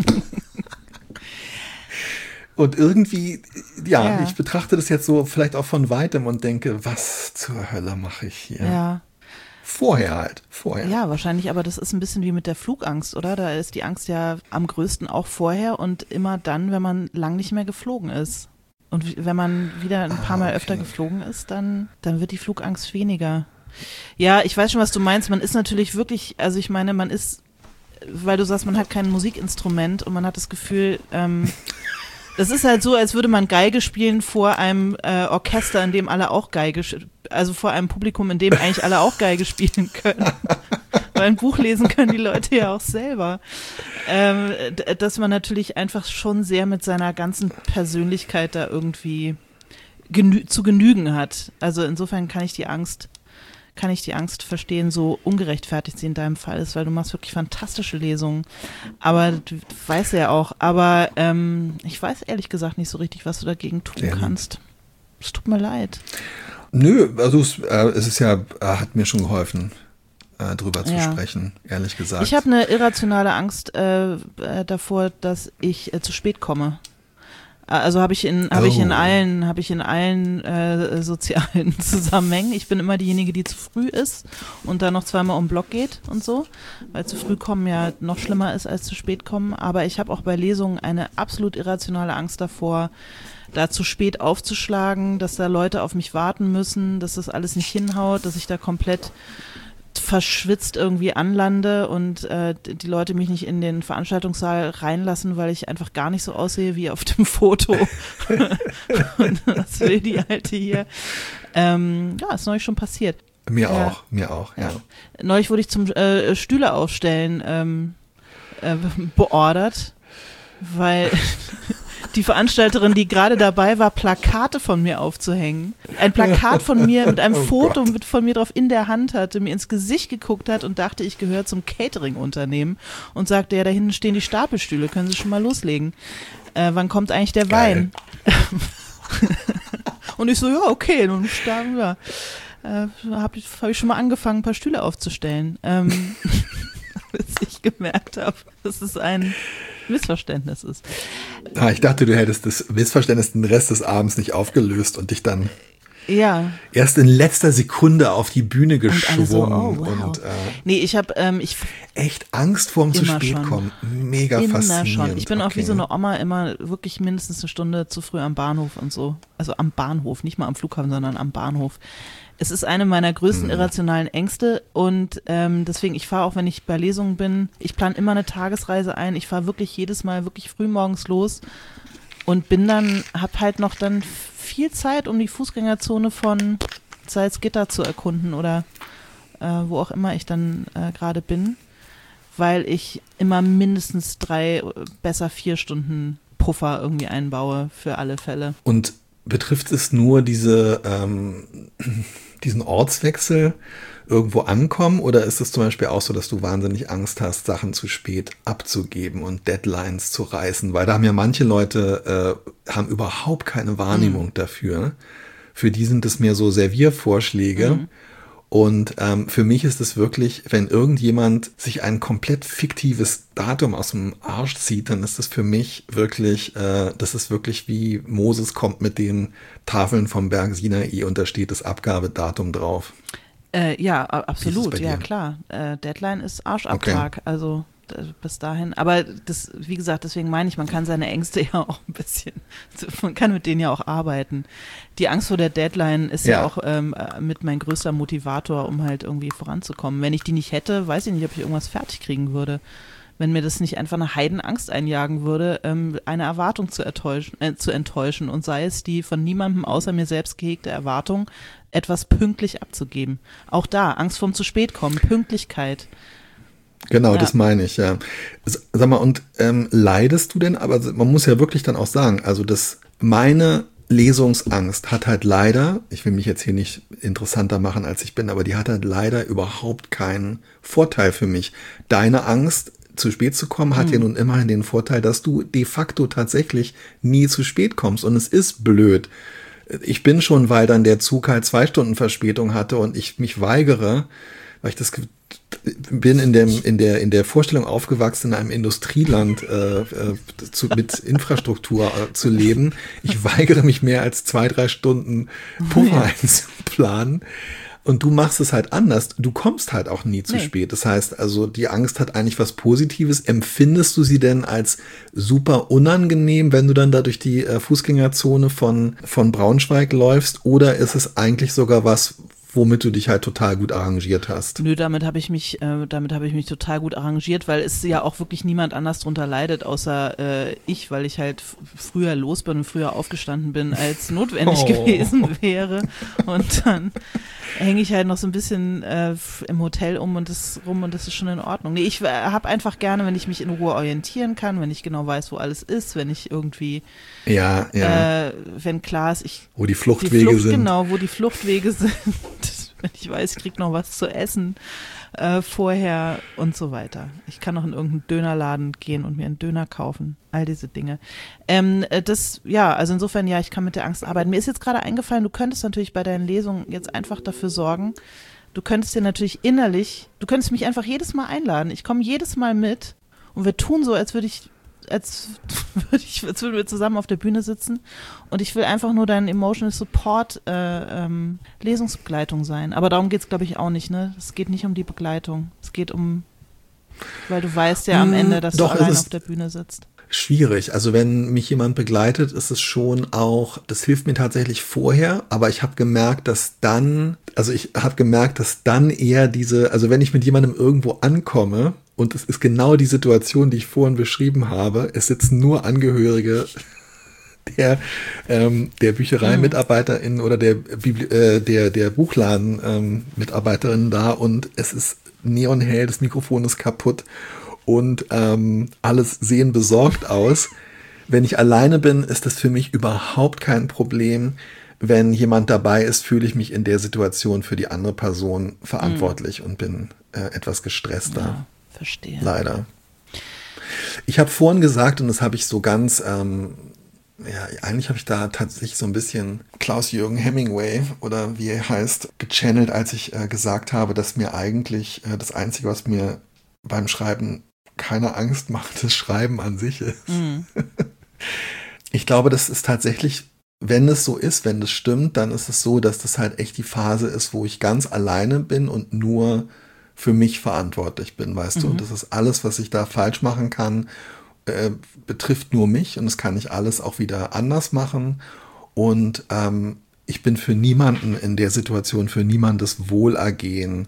Und irgendwie, ich betrachte das jetzt so vielleicht auch von weitem und denke, was zur Hölle mache ich hier? Ja. Vorher. Ja, wahrscheinlich, aber das ist ein bisschen wie mit der Flugangst, oder? Da ist die Angst ja am größten auch vorher und immer dann, wenn man lang nicht mehr geflogen ist. Und wenn man wieder ein paar Mal öfter geflogen ist, dann wird die Flugangst weniger. Ja, ich weiß schon, was du meinst. Man ist natürlich wirklich, also ich meine, man ist, weil du sagst, man hat kein Musikinstrument und man hat das Gefühl, das ist halt so, als würde man Geige spielen vor einem Orchester, in dem alle auch also vor einem Publikum, in dem eigentlich alle auch Geige spielen können. Weil ein Buch lesen können die Leute ja auch selber. Dass man natürlich einfach schon sehr mit seiner ganzen Persönlichkeit da irgendwie zu genügen hat. Also insofern kann ich die Angst verstehen, so ungerechtfertigt sie in deinem Fall ist, weil du machst wirklich fantastische Lesungen. Aber du weißt ja auch, aber ich weiß ehrlich gesagt nicht so richtig, was du dagegen tun kannst. Es tut mir leid. Nö, also es ist ja, hat mir schon geholfen, drüber zu sprechen, ehrlich gesagt. Ich habe eine irrationale Angst davor, dass ich zu spät komme. Also habe ich in allen sozialen Zusammenhängen. Ich bin immer diejenige, die zu früh ist und dann noch zweimal um den Block geht und so, weil zu früh kommen ja noch schlimmer ist als zu spät kommen. Aber ich habe auch bei Lesungen eine absolut irrationale Angst davor, da zu spät aufzuschlagen, dass da Leute auf mich warten müssen, dass das alles nicht hinhaut, dass ich da komplett verschwitzt irgendwie anlande und die Leute mich nicht in den Veranstaltungssaal reinlassen, weil ich einfach gar nicht so aussehe wie auf dem Foto. Und das will die Alte hier. Ist neulich schon passiert. Mir auch, ja. Neulich wurde ich zum Stühle aufstellen beordert, weil die Veranstalterin, die gerade dabei war, Plakate von mir aufzuhängen. Ein Plakat von mir mit einem Foto von mir drauf in der Hand hatte, mir ins Gesicht geguckt hat und dachte, ich gehöre zum Catering-Unternehmen und sagte, ja, da hinten stehen die Stapelstühle, können Sie schon mal loslegen. Wann kommt eigentlich der Wein? Und ich so, ja, okay, nun starten wir. Hab ich schon mal angefangen, ein paar Stühle aufzustellen. Bis ich gemerkt habe, dass es ein Missverständnis ist. Ich dachte, du hättest das Missverständnis den Rest des Abends nicht aufgelöst und dich dann erst in letzter Sekunde auf die Bühne geschwungen. So, wow. Nee, ich habe echt Angst vorm zu spät kommen. Mega faszinierend. Schon. Ich bin auch wie so eine Oma immer wirklich mindestens eine Stunde zu früh am Bahnhof und so. Also am Bahnhof, nicht mal am Flughafen, sondern am Bahnhof. Es ist eine meiner größten irrationalen Ängste und deswegen, ich fahre auch, wenn ich bei Lesungen bin, ich plane immer eine Tagesreise ein. Ich fahre wirklich jedes Mal wirklich früh morgens los und habe halt noch dann viel Zeit, um die Fußgängerzone von Salzgitter zu erkunden oder wo auch immer ich dann gerade bin, weil ich immer mindestens 3, besser 4 Stunden Puffer irgendwie einbaue für alle Fälle. Und betrifft es nur diesen Ortswechsel, irgendwo ankommen, oder ist es zum Beispiel auch so, dass du wahnsinnig Angst hast, Sachen zu spät abzugeben und Deadlines zu reißen? Weil da haben ja manche Leute haben überhaupt keine Wahrnehmung dafür. Für die sind es mehr so Serviervorschläge. Und für mich ist es wirklich, wenn irgendjemand sich ein komplett fiktives Datum aus dem Arsch zieht, dann ist das für mich wirklich, das ist wirklich wie Moses kommt mit den Tafeln vom Berg Sinai und da steht das Abgabedatum drauf. Ja, absolut, ja klar. Deadline ist Arschabtrag, okay. Also bis dahin. Aber das, wie gesagt, deswegen meine ich, man kann seine Ängste ja auch ein bisschen, man kann mit denen ja auch arbeiten. Die Angst vor der Deadline ist ja auch mit mein größter Motivator, um halt irgendwie voranzukommen. Wenn ich die nicht hätte, weiß ich nicht, ob ich irgendwas fertig kriegen würde. Wenn mir das nicht einfach eine Heidenangst einjagen würde, eine Erwartung zu enttäuschen und sei es die von niemandem außer mir selbst gehegte Erwartung, etwas pünktlich abzugeben. Auch da, Angst vorm zu spät kommen, Pünktlichkeit. Genau, das meine ich, ja. Sag mal, und leidest du denn, aber man muss ja wirklich dann auch sagen, also meine Lesungsangst hat halt leider, ich will mich jetzt hier nicht interessanter machen, als ich bin, aber die hat halt leider überhaupt keinen Vorteil für mich. Deine Angst, zu spät zu kommen, hat ja nun immerhin den Vorteil, dass du de facto tatsächlich nie zu spät kommst. Und es ist blöd. Ich bin schon, weil dann der Zug halt 2 Stunden Verspätung hatte und ich mich weigere, weil ich bin in der Vorstellung aufgewachsen, in einem Industrieland mit Infrastruktur zu leben. Ich weigere mich mehr als 2-3 Stunden Puffer einzuplanen. Und du machst es halt anders. Du kommst halt auch nie zu spät. Das heißt also, die Angst hat eigentlich was Positives. Empfindest du sie denn als super unangenehm, wenn du dann da durch die Fußgängerzone von Braunschweig läufst? Oder ist es eigentlich sogar was, womit du dich halt total gut arrangiert hast? Nö, damit habe ich mich total gut arrangiert, weil es ja auch wirklich niemand anders drunter leidet, außer ich, weil ich halt früher los bin und früher aufgestanden bin, als notwendig gewesen wäre. Und dann hänge ich halt noch so ein bisschen im Hotel und das ist schon in Ordnung. Nee, ich habe einfach gerne, wenn ich mich in Ruhe orientieren kann, wenn ich genau weiß, wo alles ist, wenn ich irgendwie wenn klar ist, wo die Fluchtwege sind. Genau, wo die Fluchtwege sind. Wenn ich weiß, ich krieg noch was zu essen vorher und so weiter. Ich kann noch in irgendeinen Dönerladen gehen und mir einen Döner kaufen. All diese Dinge. Also insofern, ja, ich kann mit der Angst arbeiten. Mir ist jetzt gerade eingefallen, du könntest natürlich bei deinen Lesungen jetzt einfach dafür sorgen, du könntest mich einfach jedes Mal einladen. Ich komme jedes Mal mit und wir tun so, als würde ich als würden wir zusammen auf der Bühne sitzen und ich will einfach nur dein Emotional Support Lesungsbegleitung sein. Aber darum geht's, glaube ich, auch nicht, ne? Es geht nicht um die Begleitung. Es geht um, weil du weißt ja am Ende, dass Doch, du allein auf der Bühne sitzt. Schwierig. Also wenn mich jemand begleitet, ist es schon auch, das hilft mir tatsächlich vorher, aber ich habe gemerkt, dass dann eher also wenn ich mit jemandem irgendwo ankomme und es ist genau die Situation, die ich vorhin beschrieben habe, es sitzen nur Angehörige der Büchereimitarbeiterin oder der Buchladen-Mitarbeiterin da und es ist neonhell, das Mikrofon ist kaputt und alles sehen besorgt aus. Wenn ich alleine bin, ist das für mich überhaupt kein Problem. Wenn jemand dabei ist, fühle ich mich in der Situation für die andere Person verantwortlich und bin etwas gestresster. Ja, verstehe. Leider. Ich habe vorhin gesagt, und das habe ich so ganz, eigentlich habe ich da tatsächlich so ein bisschen Klaus-Jürgen Hemingway oder wie er heißt, gechannelt, als ich gesagt habe, dass mir eigentlich das Einzige, was mir beim Schreiben keine Angst macht, das Schreiben an sich ist. Ich glaube, das ist tatsächlich, wenn es so ist, wenn das stimmt, dann ist es so, dass das halt echt die Phase ist, wo ich ganz alleine bin und nur für mich verantwortlich bin, weißt du? Und das ist alles, was ich da falsch machen kann, betrifft nur mich und das kann ich alles auch wieder anders machen. Und ich bin für niemanden in der Situation, für niemandes Wohlergehen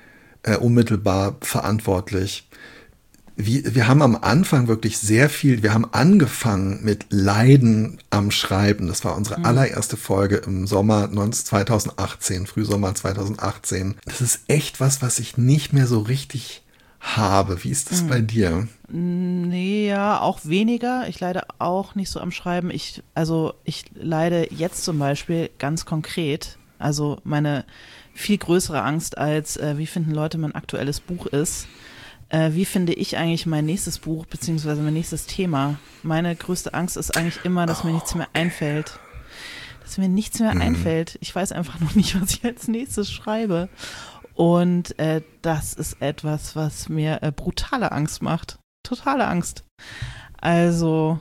unmittelbar verantwortlich. Wir haben am Anfang wirklich wir haben angefangen mit Leiden am Schreiben. Das war unsere allererste Folge im Sommer 2018, Frühsommer 2018. Das ist echt was ich nicht mehr so richtig habe. Wie ist das bei dir? Nee, ja, auch weniger. Ich leide auch nicht so am Schreiben. Ich leide jetzt zum Beispiel ganz konkret. Also meine viel größere Angst als, wie finden Leute mein aktuelles Buch ist, wie finde ich eigentlich mein nächstes Buch, beziehungsweise mein nächstes Thema. Meine größte Angst ist eigentlich immer, dass mir nichts mehr einfällt. Dass mir nichts mehr einfällt. Ich weiß einfach noch nicht, was ich als nächstes schreibe. Und das ist etwas, was mir brutale Angst macht. Totale Angst. Also,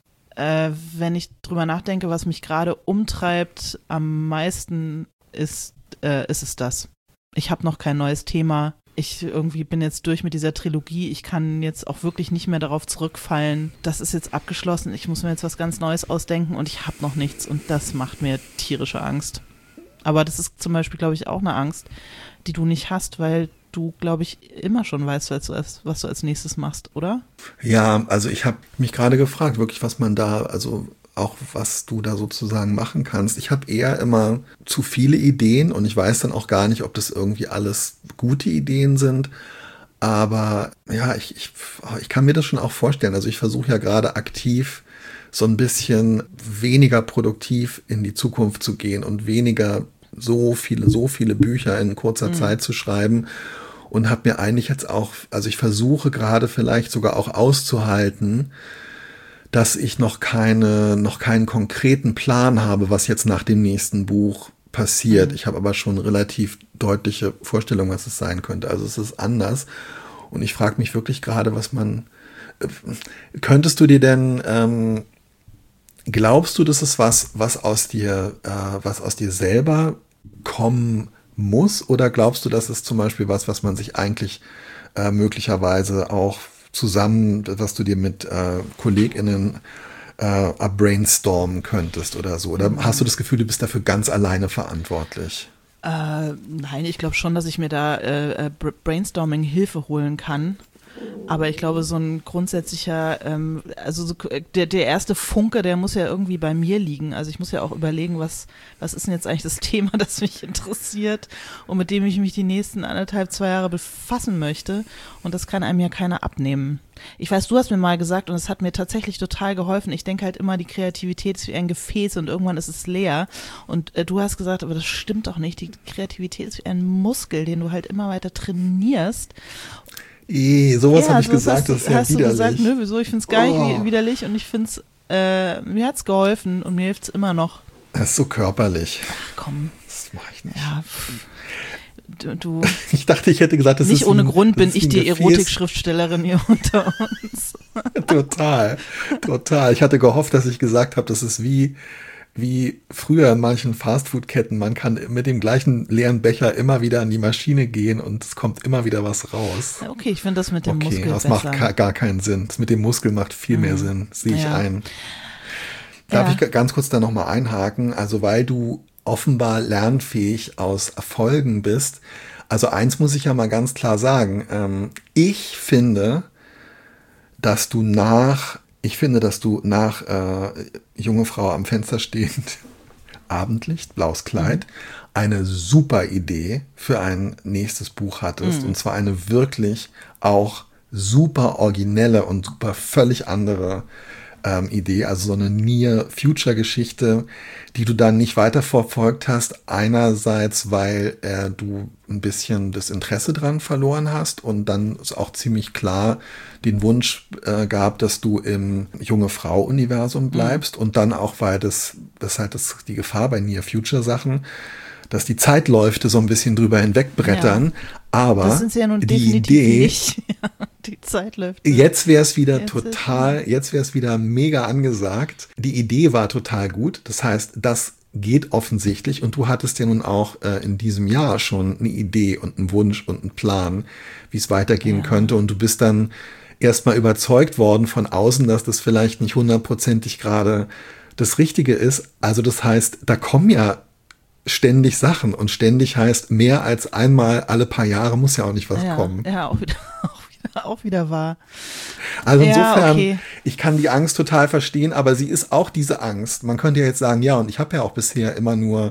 wenn ich drüber nachdenke, was mich gerade umtreibt, am meisten ist es das. Ich habe noch kein neues Thema. Ich irgendwie bin jetzt durch mit dieser Trilogie. Ich kann jetzt auch wirklich nicht mehr darauf zurückfallen. Das ist jetzt abgeschlossen. Ich muss mir jetzt was ganz Neues ausdenken und ich habe noch nichts. Und das macht mir tierische Angst. Aber das ist zum Beispiel, glaube ich, auch eine Angst, die du nicht hast, weil du, glaube ich, immer schon weißt, was du als nächstes machst, oder? Ja, also ich habe mich gerade gefragt, wirklich, was man da, also auch was du da sozusagen machen kannst. Ich habe eher immer zu viele Ideen und ich weiß dann auch gar nicht, ob das irgendwie alles gute Ideen sind. Aber ja, ich kann mir das schon auch vorstellen. Also ich versuche ja gerade aktiv so ein bisschen weniger produktiv in die Zukunft zu gehen und weniger so viele Bücher in kurzer Zeit zu schreiben und habe mir eigentlich jetzt auch, also ich versuche gerade vielleicht sogar auch auszuhalten, dass ich noch keinen konkreten Plan habe, was jetzt nach dem nächsten Buch passiert. Ich habe aber schon relativ deutliche Vorstellungen, was es sein könnte. Also es ist anders. Und ich frage mich wirklich gerade, könntest du dir denn, glaubst du, das ist was aus dir selber kommen muss? Oder glaubst du, das ist zum Beispiel was man sich eigentlich möglicherweise auch zusammen, was du dir mit KollegInnen brainstormen könntest oder so? Oder hast du das Gefühl, du bist dafür ganz alleine verantwortlich? Nein, ich glaube schon, dass ich mir da Brainstorming-Hilfe holen kann. Aber ich glaube, so ein grundsätzlicher, der erste Funke, der muss ja irgendwie bei mir liegen. Also ich muss ja auch überlegen, was ist denn jetzt eigentlich das Thema, das mich interessiert und mit dem ich mich die nächsten 2 Jahre befassen möchte. Und das kann einem ja keiner abnehmen. Ich weiß, du hast mir mal gesagt, und es hat mir tatsächlich total geholfen, ich denke halt immer, die Kreativität ist wie ein Gefäß und irgendwann ist es leer. Und du hast gesagt, aber das stimmt doch nicht. Die Kreativität ist wie ein Muskel, den du halt immer weiter trainierst. Sowas habe ich gesagt, das ist ja hast widerlich. Du gesagt, nö, wieso, ich finde es gar nicht widerlich und ich finde es, mir hat es geholfen und mir hilft es immer noch. Das ist so körperlich. Ach komm. Das mache ich nicht. Ja, ich dachte, ich hätte gesagt, das nicht ist ohne Grund bin ist ich die Erotikschriftstellerin hier unter uns. Total, total. Ich hatte gehofft, dass ich gesagt habe, das ist wie früher in manchen Fastfood-Ketten. Man kann mit dem gleichen leeren Becher immer wieder an die Maschine gehen und es kommt immer wieder was raus. Okay, ich finde das mit dem Okay, Muskel das besser. macht gar keinen Sinn. Das mit dem Muskel macht viel mehr Sinn. Das sehe ich Ja. ein. Darf Ja. ich ganz kurz da nochmal einhaken? Also weil du offenbar lernfähig aus Erfolgen bist. Also eins muss ich ja mal ganz klar sagen. Ich finde, dass du nach junge Frau am Fenster stehend, Abendlicht, blaues Kleid, eine super Idee für ein nächstes Buch hattest. Und zwar eine wirklich auch super originelle und super völlig andere Idee, also so eine Near-Future-Geschichte, die du dann nicht weiter verfolgt hast. Einerseits, weil du ein bisschen das Interesse dran verloren hast und dann ist auch ziemlich klar den Wunsch gab, dass du im Junge-Frau-Universum bleibst und dann auch, weil das halt die Gefahr bei Near-Future-Sachen, dass die Zeitläufe so ein bisschen drüber hinwegbrettern, aber Das sind sie ja nun die definitiv Idee, nicht. Die Zeit läuft. jetzt wäre es wieder Jetzt jetzt wäre es wieder mega angesagt. Die Idee war total gut. Das heißt, das geht offensichtlich und du hattest ja nun auch in diesem Jahr schon eine Idee und einen Wunsch und einen Plan, wie es weitergehen könnte und du bist dann erstmal überzeugt worden von außen, dass das vielleicht nicht hundertprozentig gerade das Richtige ist. Also das heißt, da kommen ja ständig Sachen und ständig heißt mehr als einmal alle paar Jahre muss ja auch nicht was kommen. Ja, auch wieder wahr. Also Ja, insofern, okay. ich kann die Angst total verstehen, aber sie ist auch diese Angst. Man könnte ja jetzt sagen, ja, und ich habe ja auch bisher immer nur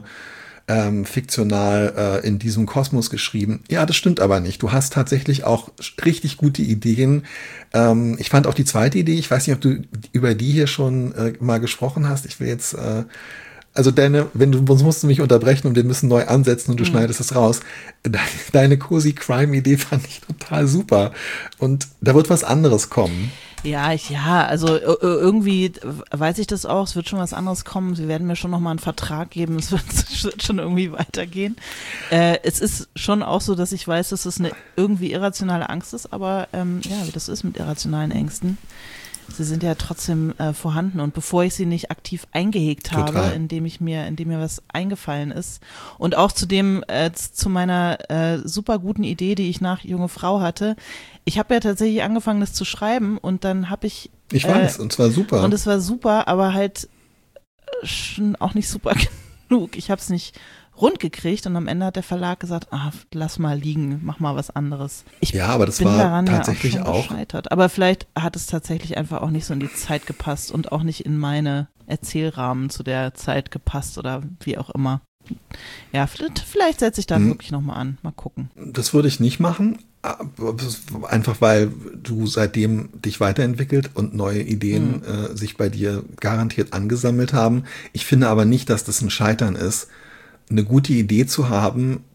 fiktional in diesem Kosmos geschrieben. Ja, das stimmt aber nicht. Du hast tatsächlich auch richtig gute Ideen. Ich fand auch die zweite Idee, ich weiß nicht, ob du über die hier schon mal gesprochen hast. Ich will jetzt also sonst musst du mich unterbrechen und wir müssen neu ansetzen und du schneidest es raus. Deine Cozy Crime Idee fand ich total super. Und da wird was anderes kommen. Also irgendwie weiß ich das auch, es wird schon was anderes kommen, sie werden mir schon nochmal einen Vertrag geben, es wird schon irgendwie weitergehen. Es ist schon auch so, dass ich weiß, dass es eine irgendwie irrationale Angst ist, aber wie das ist mit irrationalen Ängsten. Sie sind ja trotzdem vorhanden und bevor ich sie nicht aktiv eingehegt habe, Total. indem mir was eingefallen ist und auch zu meiner super guten Idee, die ich nach Junge Frau hatte, ich habe ja tatsächlich angefangen, das zu schreiben und dann habe ich Ich weiß, und zwar super. und es war super, aber halt schon auch nicht super genug. Ich habe es nicht rund gekriegt und am Ende hat der Verlag gesagt, lass mal liegen, mach mal was anderes. Ja, aber das bin war daran tatsächlich ja auch schon gescheitert. Aber vielleicht hat es tatsächlich einfach auch nicht so in die Zeit gepasst und auch nicht in meine Erzählrahmen zu der Zeit gepasst oder wie auch immer. Ja, vielleicht setze ich da wirklich nochmal an. Mal gucken. Das würde ich nicht machen, einfach weil du seitdem dich weiterentwickelt und neue Ideen sich bei dir garantiert angesammelt haben. Ich finde aber nicht, dass das ein Scheitern ist, eine gute Idee zu haben,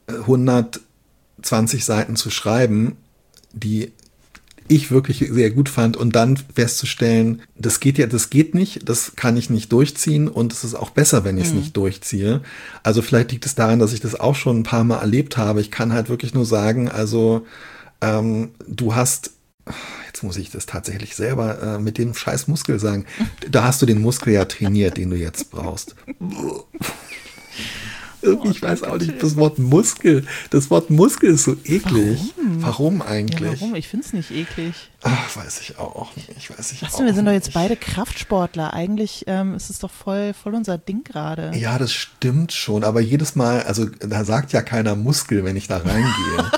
120 Seiten zu schreiben, die ich wirklich sehr gut fand und dann festzustellen, das geht nicht, das kann ich nicht durchziehen und es ist auch besser, wenn ich es nicht durchziehe. Also vielleicht liegt es daran, dass ich das auch schon ein paar Mal erlebt habe. Ich kann halt wirklich nur sagen, also du hast, jetzt muss ich das tatsächlich selber mit dem scheiß Muskel sagen, da hast du den Muskel ja trainiert, den du jetzt brauchst. Ich weiß auch nicht, das Wort Muskel ist so eklig. Warum eigentlich? Ja, warum? Ich finde es nicht eklig. Ach, weiß ich auch nicht. Wir sind doch jetzt beide Kraftsportler. Eigentlich ist es doch voll unser Ding gerade. Ja, das stimmt schon, aber jedes Mal, also da sagt ja keiner Muskel, wenn ich da reingehe.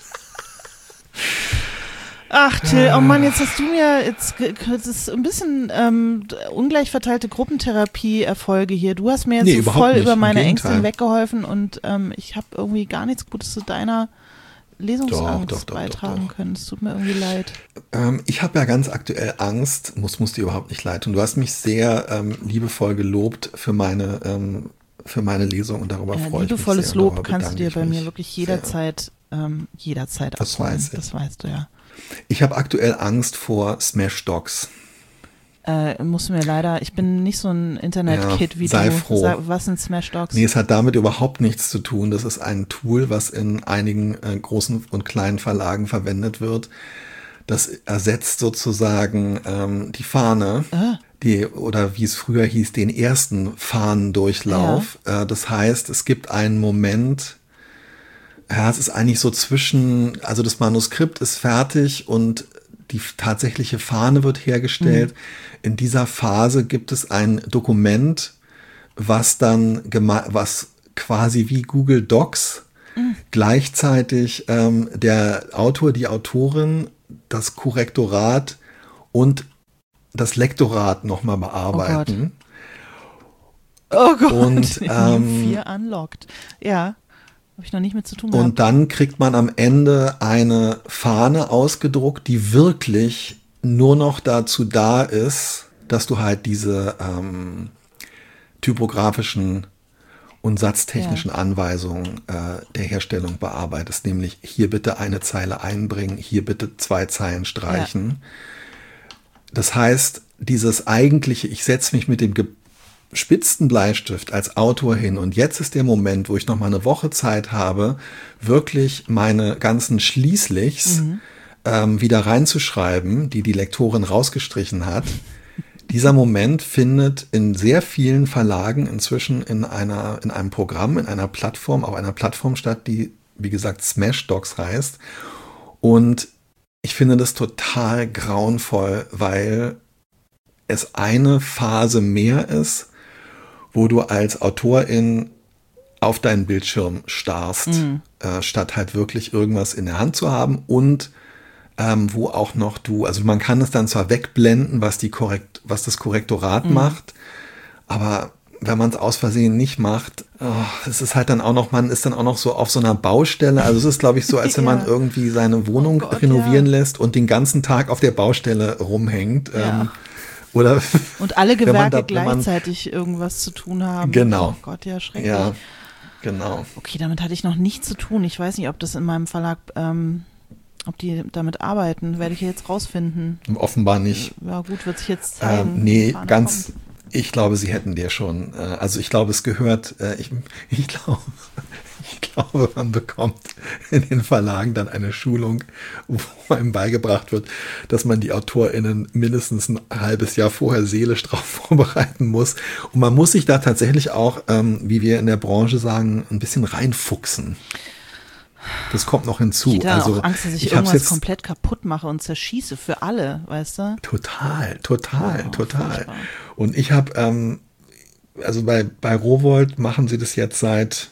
Ach Till, oh Mann, jetzt hast du mir, das ist ein bisschen ungleich verteilte Gruppentherapie-Erfolge hier. Du hast mir jetzt so voll über meine Ängste hinweggeholfen und ich habe irgendwie gar nichts Gutes zu deiner Lesungsangst beitragen können. Es tut mir irgendwie leid. Ich habe ja ganz aktuell Angst, muss dir überhaupt nicht leid tun. Du hast mich sehr liebevoll gelobt für meine Lesung und darüber freue ich mich sehr. Liebevolles Lob kannst du dir bei mir wirklich jederzeit abholen. Das weiß ich. Das weißt du ja. Ich habe aktuell Angst vor Smash Dogs. Musst du mir leider, ich bin nicht so ein Internet-Kid wie sei du. Froh. Was sind Smash Dogs? Nee, es hat damit überhaupt nichts zu tun. Das ist ein Tool, was in einigen großen und kleinen Verlagen verwendet wird. Das ersetzt sozusagen die Fahne, oder wie es früher hieß, den ersten Fahnendurchlauf. Das heißt, es gibt einen Moment, es ist eigentlich so also das Manuskript ist fertig und die tatsächliche Fahne wird hergestellt. In dieser Phase gibt es ein Dokument, was quasi wie Google Docs gleichzeitig der Autor, die Autorin, das Korrektorat und das Lektorat nochmal bearbeiten. Oh Gott, und 4 unlocked. Ja, habe ich noch nicht mit zu tun gehabt. Und dann kriegt man am Ende eine Fahne ausgedruckt, die wirklich nur noch dazu da ist, dass du halt diese typografischen und satztechnischen Anweisungen der Herstellung bearbeitest, nämlich hier bitte eine Zeile einbringen, hier bitte 2 Zeilen streichen. Ja. Das heißt, dieses eigentliche, ich setze mich mit dem gespitzten Bleistift als Autor hin und jetzt ist der Moment, wo ich noch mal eine Woche Zeit habe, wirklich meine ganzen Schließlichs wieder reinzuschreiben, die die Lektorin rausgestrichen hat. Dieser Moment findet in sehr vielen Verlagen inzwischen in einem Programm, in einer Plattform, auf einer Plattform statt, die, wie gesagt, Smashdocs heißt. Und ich finde das total grauenvoll, weil es eine Phase mehr ist, wo du als Autorin auf deinen Bildschirm starrst, statt halt wirklich irgendwas in der Hand zu haben und wo auch noch also man kann es dann zwar wegblenden, was das Korrektorat macht, aber wenn man es aus Versehen nicht macht, es ist halt dann auch noch, man ist dann auch noch so auf so einer Baustelle, also es ist, glaube ich, so, als wenn man irgendwie seine Wohnung renovieren lässt und den ganzen Tag auf der Baustelle rumhängt. Oder und alle Gewerke gleichzeitig irgendwas zu tun haben. Genau. Oh Gott, ja, schrecklich. Ja, genau. Okay, damit hatte ich noch nichts zu tun. Ich weiß nicht, ob das in meinem Verlag, ob die damit arbeiten, werde ich jetzt rausfinden. Offenbar nicht. Ja gut, wird sich jetzt zeigen. Nee, ich glaube, sie hätten dir schon, also ich glaube, es gehört, ich glaube, man bekommt in den Verlagen dann eine Schulung, wo einem beigebracht wird, dass man die AutorInnen mindestens ein halbes Jahr vorher seelisch darauf vorbereiten muss. Und man muss sich da tatsächlich auch, wie wir in der Branche sagen, ein bisschen reinfuchsen. Das kommt noch hinzu. Ich hatte auch Angst, dass ich irgendwas komplett kaputt mache und zerschieße für alle, weißt du? Total. Furchtbar. Und ich habe, also bei Rowohlt machen sie das jetzt seit,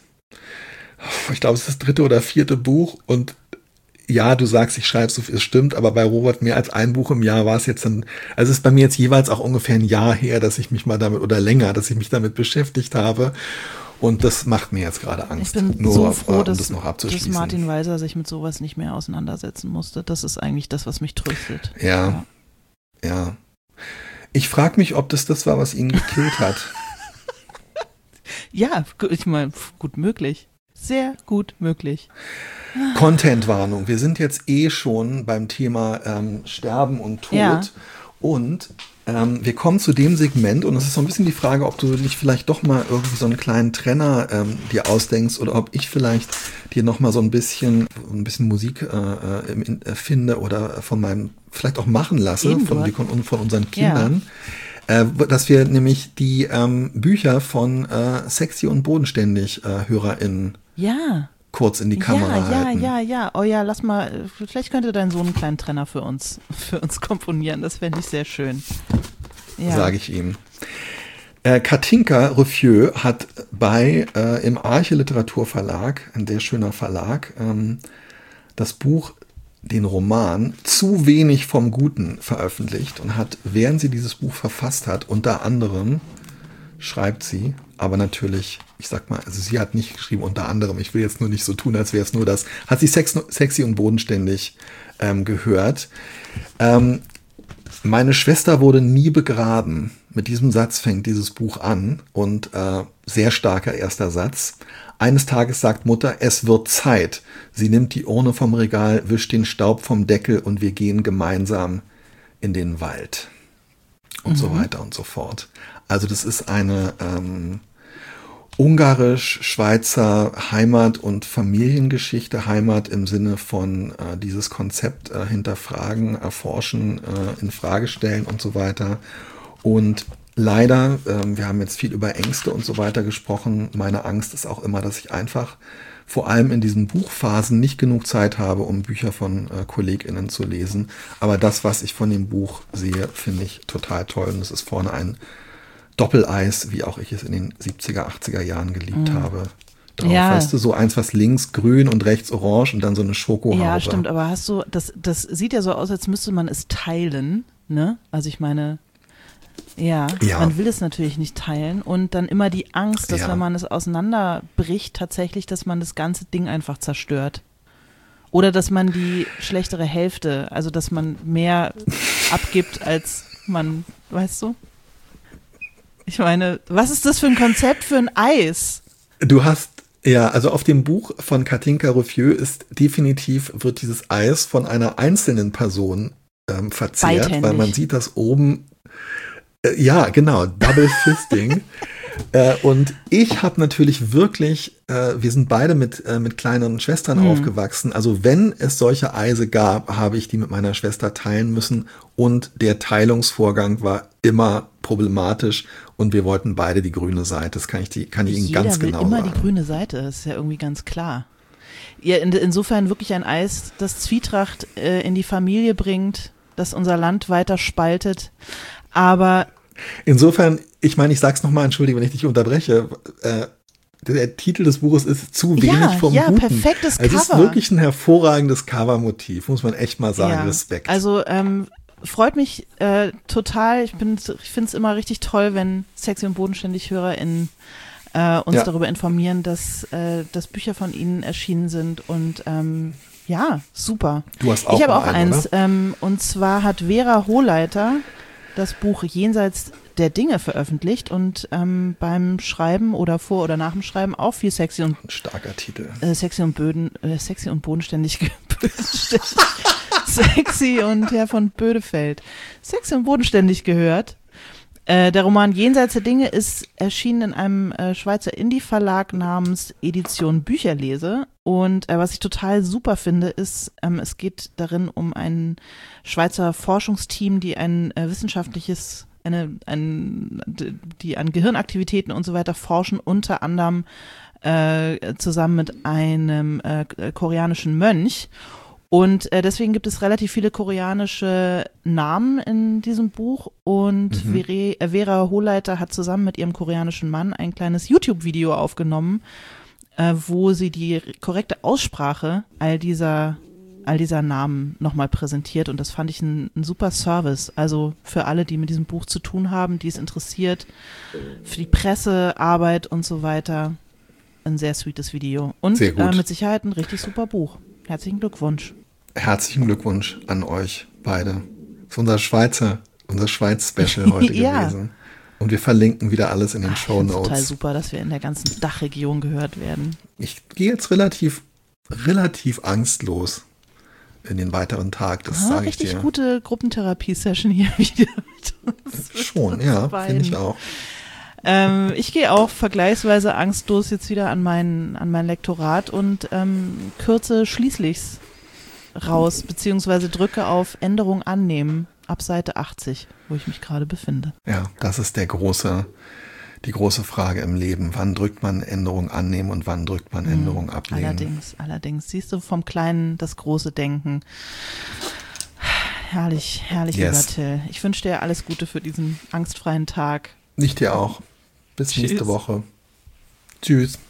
ich glaube, es ist das 3. oder 4. Buch und ja, du sagst, ich schreibe so viel, es stimmt, aber bei Rowohlt mehr als ein Buch im Jahr war es jetzt dann, also es ist bei mir jetzt jeweils auch ungefähr ein Jahr her, dass ich mich mal damit, oder länger, dass ich mich damit beschäftigt habe. Und das macht mir jetzt gerade Angst. Ich bin nur so froh, um dass das noch abzuschließen. Martin Weiser sich mit sowas nicht mehr auseinandersetzen musste. Das ist eigentlich das, was mich tröstet. Ja. Ich frage mich, ob das war, was ihn gekillt hat. Ja, ich meine, gut möglich. Sehr gut möglich. Content-Warnung. Wir sind jetzt schon beim Thema Sterben und Tod. Ja. Und wir kommen zu dem Segment und es ist so ein bisschen die Frage, ob du dich vielleicht doch mal irgendwie so einen kleinen Trenner dir ausdenkst oder ob ich vielleicht dir noch mal so ein bisschen Musik finde oder von meinem vielleicht auch machen lasse von unseren Kindern. Ja. Dass wir nämlich die Bücher von Sexy und Bodenständig HörerInnen kurz in die Kamera halten. Ja. Oh ja, lass mal, vielleicht könnte dein Sohn einen kleinen Trenner für uns komponieren. Das fände ich sehr schön. Ja. Sage ich ihm. Katinka Ruffieux hat im Arche Literaturverlag, ein sehr schöner Verlag, das Buch, den Roman Zu wenig vom Guten veröffentlicht und hat, während sie dieses Buch verfasst hat, unter anderem, schreibt sie, aber natürlich, ich sag mal, also sie hat nicht geschrieben unter anderem, ich will jetzt nur nicht so tun, als wäre es nur das, hat sie Sexy und Bodenständig gehört. Meine Schwester wurde nie begraben. Mit diesem Satz fängt dieses Buch an und sehr starker erster Satz. Eines Tages sagt Mutter, es wird Zeit. Sie nimmt die Urne vom Regal, wischt den Staub vom Deckel und wir gehen gemeinsam in den Wald. Und so weiter und so fort. Also das ist eine ungarisch-Schweizer Heimat- und Familiengeschichte. Heimat im Sinne von dieses Konzept hinterfragen, erforschen, in Frage stellen und so weiter. Und leider, wir haben jetzt viel über Ängste und so weiter gesprochen. Meine Angst ist auch immer, dass ich einfach vor allem in diesen Buchphasen nicht genug Zeit habe, um Bücher von KollegInnen zu lesen. Aber das, was ich von dem Buch sehe, finde ich total toll. Und es ist vorne ein Doppeleis, wie auch ich es in den 70er, 80er Jahren geliebt habe. Drauf, Ja. weißt du, so eins, was links grün und rechts orange und dann so eine Schokohaube. Ja, stimmt, aber hast du, das sieht ja so aus, als müsste man es teilen, ne? Also ich meine, ja, man will es natürlich nicht teilen und dann immer die Angst, dass wenn man es auseinanderbricht, tatsächlich, dass man das ganze Ding einfach zerstört. Oder dass man die schlechtere Hälfte, also dass man mehr abgibt, als man, weißt du? Ich meine, was ist das für ein Konzept für ein Eis? Du hast, ja, also auf dem Buch von Katinka Ruffieux ist definitiv, wird dieses Eis von einer einzelnen Person verzehrt, Beidhändig. weil man sieht das oben, ja, genau, Double Fisting. Und ich habe natürlich wirklich, wir sind beide mit kleineren Schwestern aufgewachsen. Also wenn es solche Eise gab, habe ich die mit meiner Schwester teilen müssen. Und der Teilungsvorgang war immer problematisch. Und wir wollten beide die grüne Seite. Das kann ich Ihnen ganz genau Jeder will immer sagen. die grüne Seite, das ist ja irgendwie ganz klar. Ja, insofern wirklich ein Eis, das Zwietracht in die Familie bringt, das unser Land weiter spaltet. Aber Insofern, ich meine, ich sag's nochmal, entschuldige, wenn ich dich unterbreche. Der Titel des Buches ist Zu wenig vom Guten. Perfektes Cover. Es ist wirklich ein hervorragendes Covermotiv, muss man echt mal sagen. Respekt. Also freut mich total. Ich finde es immer richtig toll, wenn Sexy und bodenständig HörerInnen uns darüber informieren, dass Bücher von ihnen erschienen sind und ja, super. Du hast auch Ich habe auch einen, eins und zwar hat Vera Hohleiter das Buch Jenseits der Dinge veröffentlicht und beim Schreiben oder vor oder nach dem Schreiben auch viel sexy und starker Titel. Sexy und bodenständig sexy und Herr von Bödefeld. Sexy und bodenständig gehört. Der Roman Jenseits der Dinge ist erschienen in einem Schweizer Indie-Verlag namens Edition Bücherlese. Und was ich total super finde, ist, es geht darin um ein Schweizer Forschungsteam, die ein wissenschaftliches, die an Gehirnaktivitäten und so weiter forschen, unter anderem zusammen mit einem koreanischen Mönch. Und deswegen gibt es relativ viele koreanische Namen in diesem Buch und Vera Hohleiter hat zusammen mit ihrem koreanischen Mann ein kleines YouTube-Video aufgenommen, wo sie die korrekte Aussprache all dieser Namen nochmal präsentiert und das fand ich ein super Service, also für alle, die mit diesem Buch zu tun haben, die es interessiert, für die Pressearbeit und so weiter, ein sehr sweetes Video und mit Sicherheit ein richtig super Buch. Herzlichen Glückwunsch. Herzlichen Glückwunsch an euch beide. Das ist unser Schweiz-Special heute gewesen. Und wir verlinken wieder alles in den Shownotes. Total super, dass wir in der ganzen Dachregion gehört werden. Ich gehe jetzt relativ angstlos in den weiteren Tag, das sage ich dir. Richtig gute Gruppentherapie-Session hier wieder. Schon, ja, finde ich auch. Ich gehe auch vergleichsweise angstlos jetzt wieder an mein Lektorat und kürze Schließlichs raus, beziehungsweise drücke auf Änderung annehmen ab Seite 80, wo ich mich gerade befinde. Ja, das ist die große Frage im Leben. Wann drückt man Änderung annehmen und wann drückt man Änderung ablehnen? Allerdings. Siehst du, vom Kleinen das große Denken. Herrlich, Yes. Lieber Till. Ich wünsche dir alles Gute für diesen angstfreien Tag. Ich dir auch. Bis nächste Woche. Tschüss.